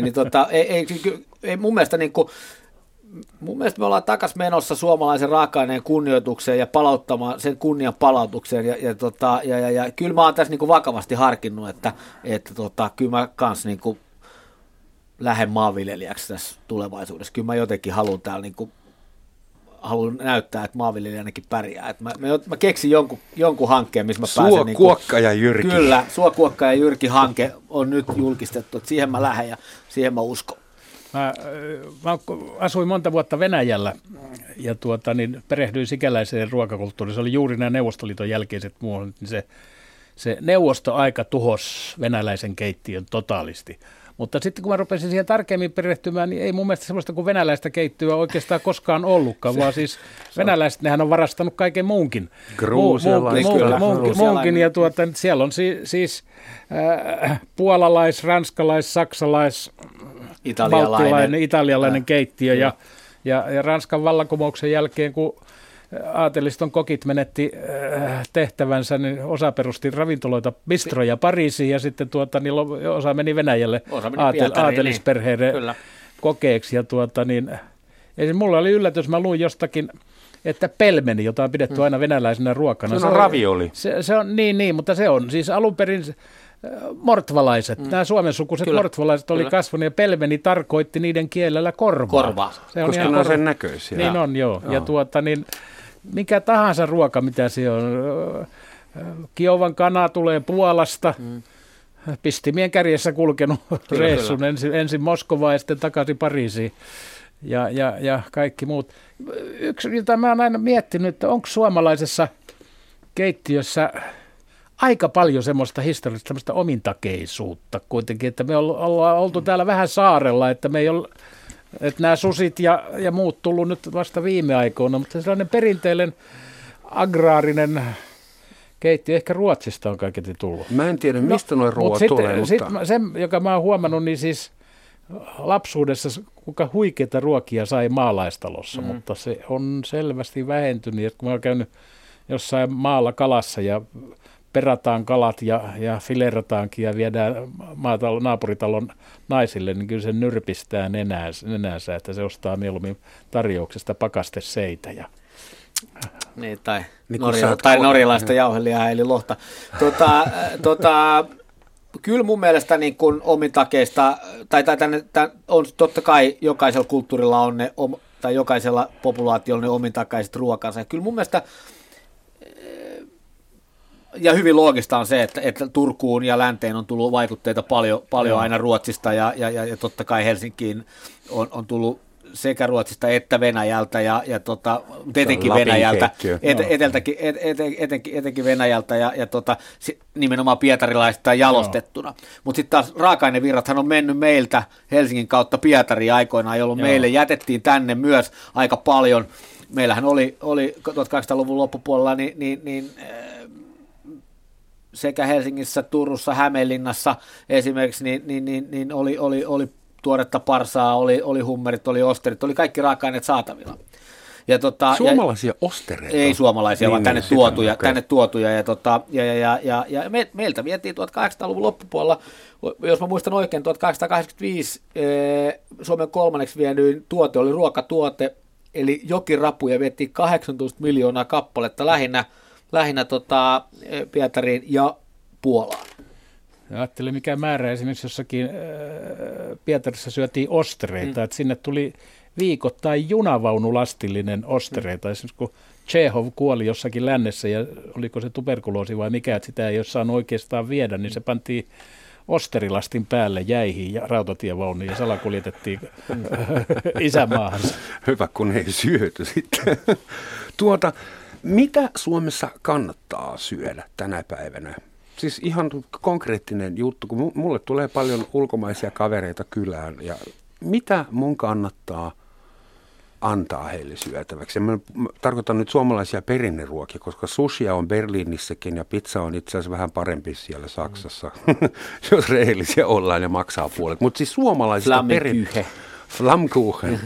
Ei mun mielestä mun mielestä me ollaan takaisin menossa suomalaisen raaka-aineen kunnioitukseen ja palauttamaan sen kunnian palautukseen. Ja kyllä mä oon tässä vakavasti harkinnut, että kyllä mä kans lähden maanviljelijäksi tässä tulevaisuudessa. Kyllä mä jotenkin haluan täällä haluan näyttää, että maanviljelijänäkin pärjää. Että mä keksin jonkun hankkeen, missä mä pääsen... Suokuokka ja Jyrki. Kyllä, Suokuokka ja Jyrki-hanke on nyt julkistettu. Että siihen mä lähden ja siihen mä uskon. Mä asuin monta vuotta Venäjällä ja perehdyin sikäläiseen ruokakulttuuriin. Se oli juuri nämä Neuvostoliiton jälkeiset muodot. Se neuvostoaika tuhosi venäläisen keittiön totaalisti. Mutta sitten kun mä rupesin siihen tarkemmin perehtymään, niin ei mun mielestä sellaista kuin venäläistä keittiöä oikeastaan koskaan ollutkaan, vaan siis venäläiset, nehän on varastanut kaiken muunkin. Muunkin, ja siellä on siis puolalais, ranskalais, saksalais, italialainen keittiö, ja Ranskan vallankumouksen jälkeen, kun aateliston kokit menetti tehtävänsä, niin osa perusti ravintoloita, bistroja Pariisiin, ja sitten niin osa meni Venäjälle aatelisperheiden kokeeksi. Ja mulla oli yllätys, mä luin jostakin, että pelmeni, jota on pidetty aina venäläisenä ruokana. Se on ravioli. Se on, niin, mutta se on siis alun perin mortvalaiset, nämä suomensukuiset mortvalaiset oli kasvanut, ja pelmeni tarkoitti niiden kielellä korvaa. Se on koska ne on sen näköisiä. Niin on, joo. Ja mikä tahansa ruoka, mitä se on. Kiovan kana tulee Puolasta, pistimien kärjessä kulkenut reissun ensin Moskovaan ja sitten takaisin Pariisiin ja kaikki muut. Yksi, jota mä oon aina miettinyt, että onko suomalaisessa keittiössä aika paljon semmoista historiallista, semmoista omintakeisuutta kuitenkin, että me ollaan oltu täällä vähän saarella, että me ei ole, että nämä susit ja muut tullut nyt vasta viime aikoina, mutta sellainen perinteinen agraarinen keittiö, ehkä Ruotsista on kaiketi tullut. Mä en tiedä, mistä nuo ruoat tulee, mutta se, joka mä oon huomannut, niin siis lapsuudessa kuinka huikeita ruokia sai maalaistalossa, mutta se on selvästi vähentynyt, että kun mä oon käynyt jossain maalla kalassa ja perataan kalat ja filerataankin ja viedään naapuritalon naisille, niin kyllä se nyrpistää nenänsä, että se ostaa mieluummin tarjouksesta pakasteseitä. Niin, tai norjalaista jauhelijaa eli lohta. Kyllä mun mielestä niin kuin omintakeista, tai on totta kai jokaisella kulttuurilla on ne, tai jokaisella populaatiolla ne omintakaiset ruokansa. Ja kyllä mun mielestä ja hyvin loogista on se, että Turkuun ja länteen on tullut vaikutteita paljon aina Ruotsista ja totta kai Helsinkiin on tullut sekä Ruotsista että Venäjältä ja etenkin Venäjältä, etenkin Venäjältä ja nimenomaan pietarilaista jalostettuna. Mutta sitten taas raaka-ainevirrathan on mennyt meiltä Helsingin kautta Pietariin aikoinaan, jolloin meille jätettiin tänne myös aika paljon. Meillähän oli 1800-luvun loppupuolella niin sekä Helsingissä, Turussa, Hämeenlinnassa esimerkiksi, niin oli tuoretta parsaa, oli hummerit, oli osterit, oli kaikki raaka-aineet saatavilla. Ja suomalaisia ostereita? Ei suomalaisia, vaan tänne tuotuja. Ja meiltä vietiin 1800-luvun loppupuolella, jos mä muistan oikein, 1885 Suomen kolmanneksi viedyin tuote oli ruokatuote, eli jokirapuja vietiin 18 miljoonaa kappaletta lähinnä Pietariin ja Puolaan. Ajattelin, mikä määrä esimerkiksi jossakin Pietarissa syötiin ostereita, että sinne tuli viikoittain junavaunulastillinen ostereita. Esimerkiksi kun Chekhov kuoli jossakin lännessä ja oliko se tuberkuloosi vai mikä, että sitä ei ole saanut oikeastaan viedä, niin se pantiin osterilastin päälle jäihin ja rautatievaunuun ja salakuljetettiin isämaahansa. Hyvä, kun ei syöty sitten. Mitä Suomessa kannattaa syödä tänä päivänä? Siis ihan konkreettinen juttu, kun mulle tulee paljon ulkomaisia kavereita kylään, ja mitä mun kannattaa antaa heille syötäväksi? Mä tarkoitan nyt suomalaisia perinneruokia, koska sushia on Berliinissäkin ja pizza on itse asiassa vähän parempi siellä Saksassa, jos rehellisiä ollaan ja maksaa puolet. Mutta siis suomalaisista Flammkuchen.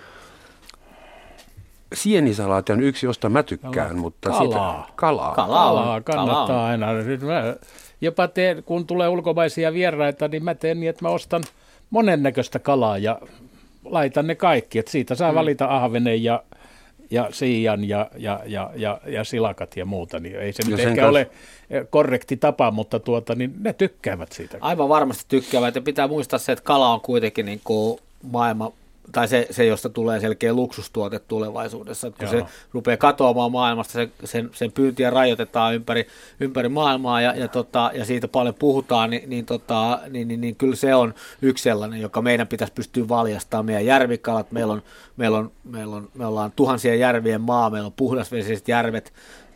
Sienisalaatti on yksi, josta mä tykkään, mutta kalaa kannattaa aina. Jopa kun tulee ulkomaisia vieraita, niin mä teen niin, että mä ostan monennäköistä kalaa ja laitan ne kaikki. Että siitä saa valita ahvenen ja siian ja silakat ja muuta. Niin ei se nyt ehkä ole korrekti tapa, mutta niin ne tykkäävät siitä. Aivan varmasti tykkäävät, ja pitää muistaa se, että kala on kuitenkin niin kuin maailman, tai se, josta tulee selkeä luksustuote tulevaisuudessa. Että kun se rupeaa katoamaan maailmasta, sen pyyntiä rajoitetaan ympäri maailmaa ja siitä paljon puhutaan, niin kyllä se on yksi sellainen, joka meidän pitäisi pystyä valjastamaan. Meidän järvikalat, me ollaan tuhansien järvien maa, meillä on puhdasvesiset järvet,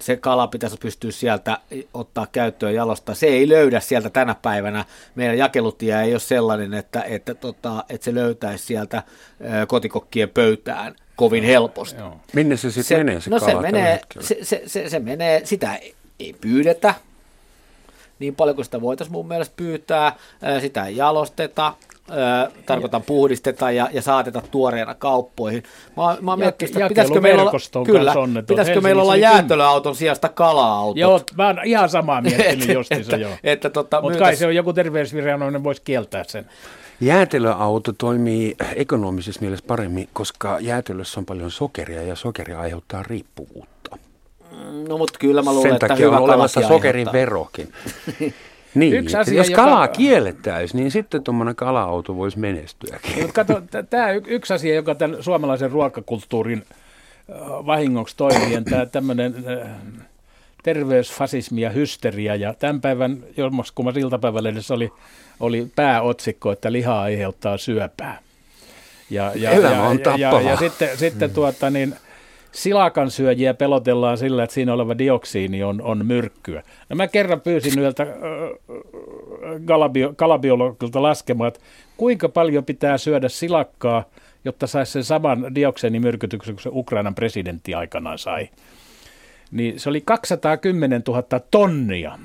se kala pitäisi pystyä sieltä ottaa käyttöön ja jalostaa. Se ei löydä sieltä tänä päivänä. Meidän jakelutie ei ole sellainen, että se löytäisi sieltä kotikokkien pöytään kovin helposti. Minne se sitten menee se kala? Se menee, sitä ei pyydetä niin paljon kuin sitä voitaisiin mun mielestä pyytää, sitä ei jalosteta, tarkoitan puhdisteta ja saateta tuoreena kauppoihin. Mä oon miettinyt, että pitäisikö meillä olla jäätelöauton sijasta kala-autot. Joo, mä oon ihan samaa miettinyt justiinsa, joo. Mutta kai se on joku terveysviranomainen voisi kieltää sen. Jäätelöauto toimii ekonomisessa mielessä paremmin, koska jäätelössä on paljon sokeria ja sokeri aiheuttaa riippuvuutta. No mutta kyllä mä luulen, sen että takia hyvä on olemassa kalakin sokerin verokin. Niin, jos kalaa kiellettäisiin, niin sitten tuommoinen kala-auto voisi menestyäkin. Kato, tämä yksi asia, joka tämän suomalaisen ruokakulttuurin vahingoksi toimii, on tämä tämmöinen terveysfasismi ja hysteria. Ja tämän päivän, kun iltapäivälehdessä oli pääotsikko, että liha aiheuttaa syöpää. Elämä on tappavaa. Ja sitten silakan syöjiä pelotellaan sillä, että siinä oleva dioksiini on myrkkyä. No mä kerran pyysin yhdeltä kalabiologilta laskemaan, että kuinka paljon pitää syödä silakkaa, jotta saisi sen saman dioksiinimyrkytyksen kuin se Ukrainan presidentti aikanaan sai. Niin se oli 210 000 tonnia.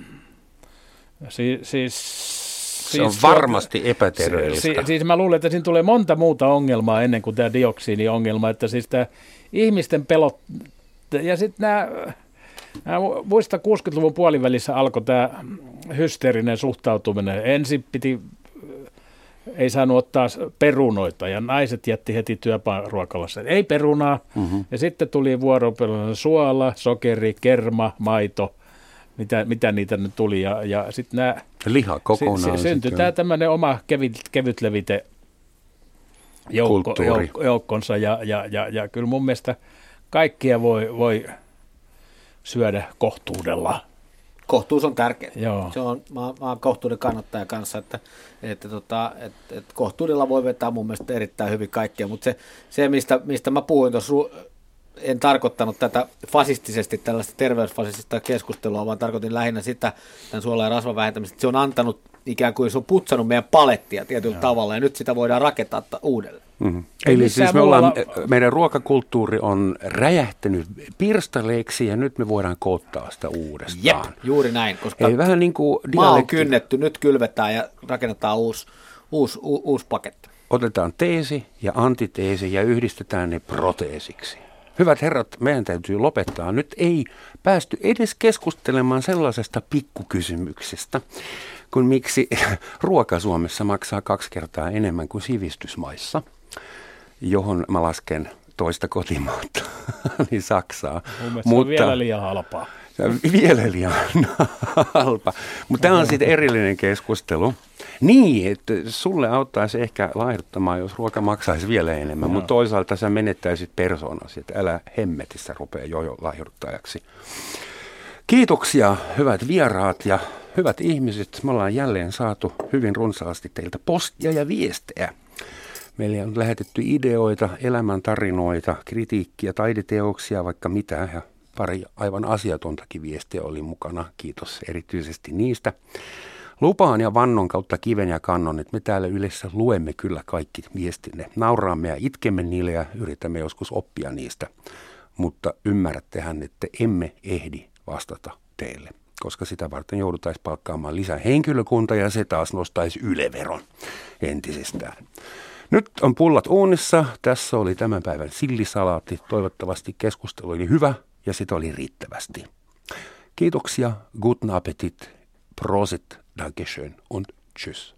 Se on varmasti epäterveellistä. Siis mä luulen, että siinä tulee monta muuta ongelmaa ennen kuin tämä dioksiiniongelma, että siis tämä ihmisten pelot, ja sitten nämä muista 60-luvun puolivälissä alkoi tämä hysteerinen suhtautuminen. Ensin ei saanut ottaa perunoita, ja naiset jätti heti työruokalassa. Ei perunaa, ja sitten tuli vuoropelon suola, sokeri, kerma, maito, mitä niitä nyt tuli, ja sitten nämä liha kokonaan. Syntyi tämä tämmöinen oma kevytlevite joukkonsa, ja kyllä mun mielestä kaikkia voi syödä kohtuudella. Kohtuus on tärkeä. Joo. Mä oon kohtuuden kannattaja kanssa, että kohtuudella voi vetää mun mielestä erittäin hyvin kaikkea, mutta se mistä mä puhuin tuossa, en tarkoittanut tätä fasistisesti, tällaista terveysfasistista keskustelua, vaan tarkoitin lähinnä sitä, tämän suola- ja rasvan vähentämistä, että se on antanut ikään kuin se on putsannut meidän palettia tietyllä tavalla, ja nyt sitä voidaan rakentaa uudelleen. Eli siis meidän ruokakulttuuri on räjähtänyt pirstaleeksi, ja nyt me voidaan koottaa sitä uudestaan. Jep, juuri näin, koska vähän niin kuin maa on kynnetty, nyt kylvetään ja rakennetaan uusi paketti. Otetaan teesi ja antiteesi ja yhdistetään ne proteesiksi. Hyvät herrat, meidän täytyy lopettaa. Nyt ei päästy edes keskustelemaan sellaisesta pikkukysymyksestä, kuin miksi ruoka Suomessa maksaa 2 kertaa enemmän kuin sivistysmaissa, johon mä lasken toista kotimaata, niin Saksaa. Mutta se on vielä liian halpaa. Vielä liian halpa. Mutta tämä on sitten erillinen keskustelu. Niin, että sulle auttaisi ehkä laihduttamaan, jos ruoka maksaisi vielä enemmän, mutta toisaalta sä menettäisit persoonasi, että älä hemmetissä rupea jo laihduttajaksi. Kiitoksia hyvät vieraat ja hyvät ihmiset. Me ollaan jälleen saatu hyvin runsaasti teiltä postia ja viestejä. Meille on lähetetty ideoita, elämäntarinoita, kritiikkiä, taideteoksia, vaikka mitä. Ja pari aivan asiatontakin viestiä oli mukana. Kiitos erityisesti niistä. Lupaan ja vannon kautta kiven ja kannon, että me täällä yleensä luemme kyllä kaikki viestinne. Nauraamme ja itkemme niille ja yritämme joskus oppia niistä. Mutta ymmärrättehän, että emme ehdi vastata teille, koska sitä varten joudutaisiin palkkaamaan lisää henkilökuntaa ja se taas nostaisi Yle-veron entisestään. Nyt on pullat uunissa. Tässä oli tämän päivän sillisalaatti. Toivottavasti keskustelu oli hyvä ja sitä oli riittävästi. Kiitoksia, guten Appetit, Prosit, Dankeschön und tschüss.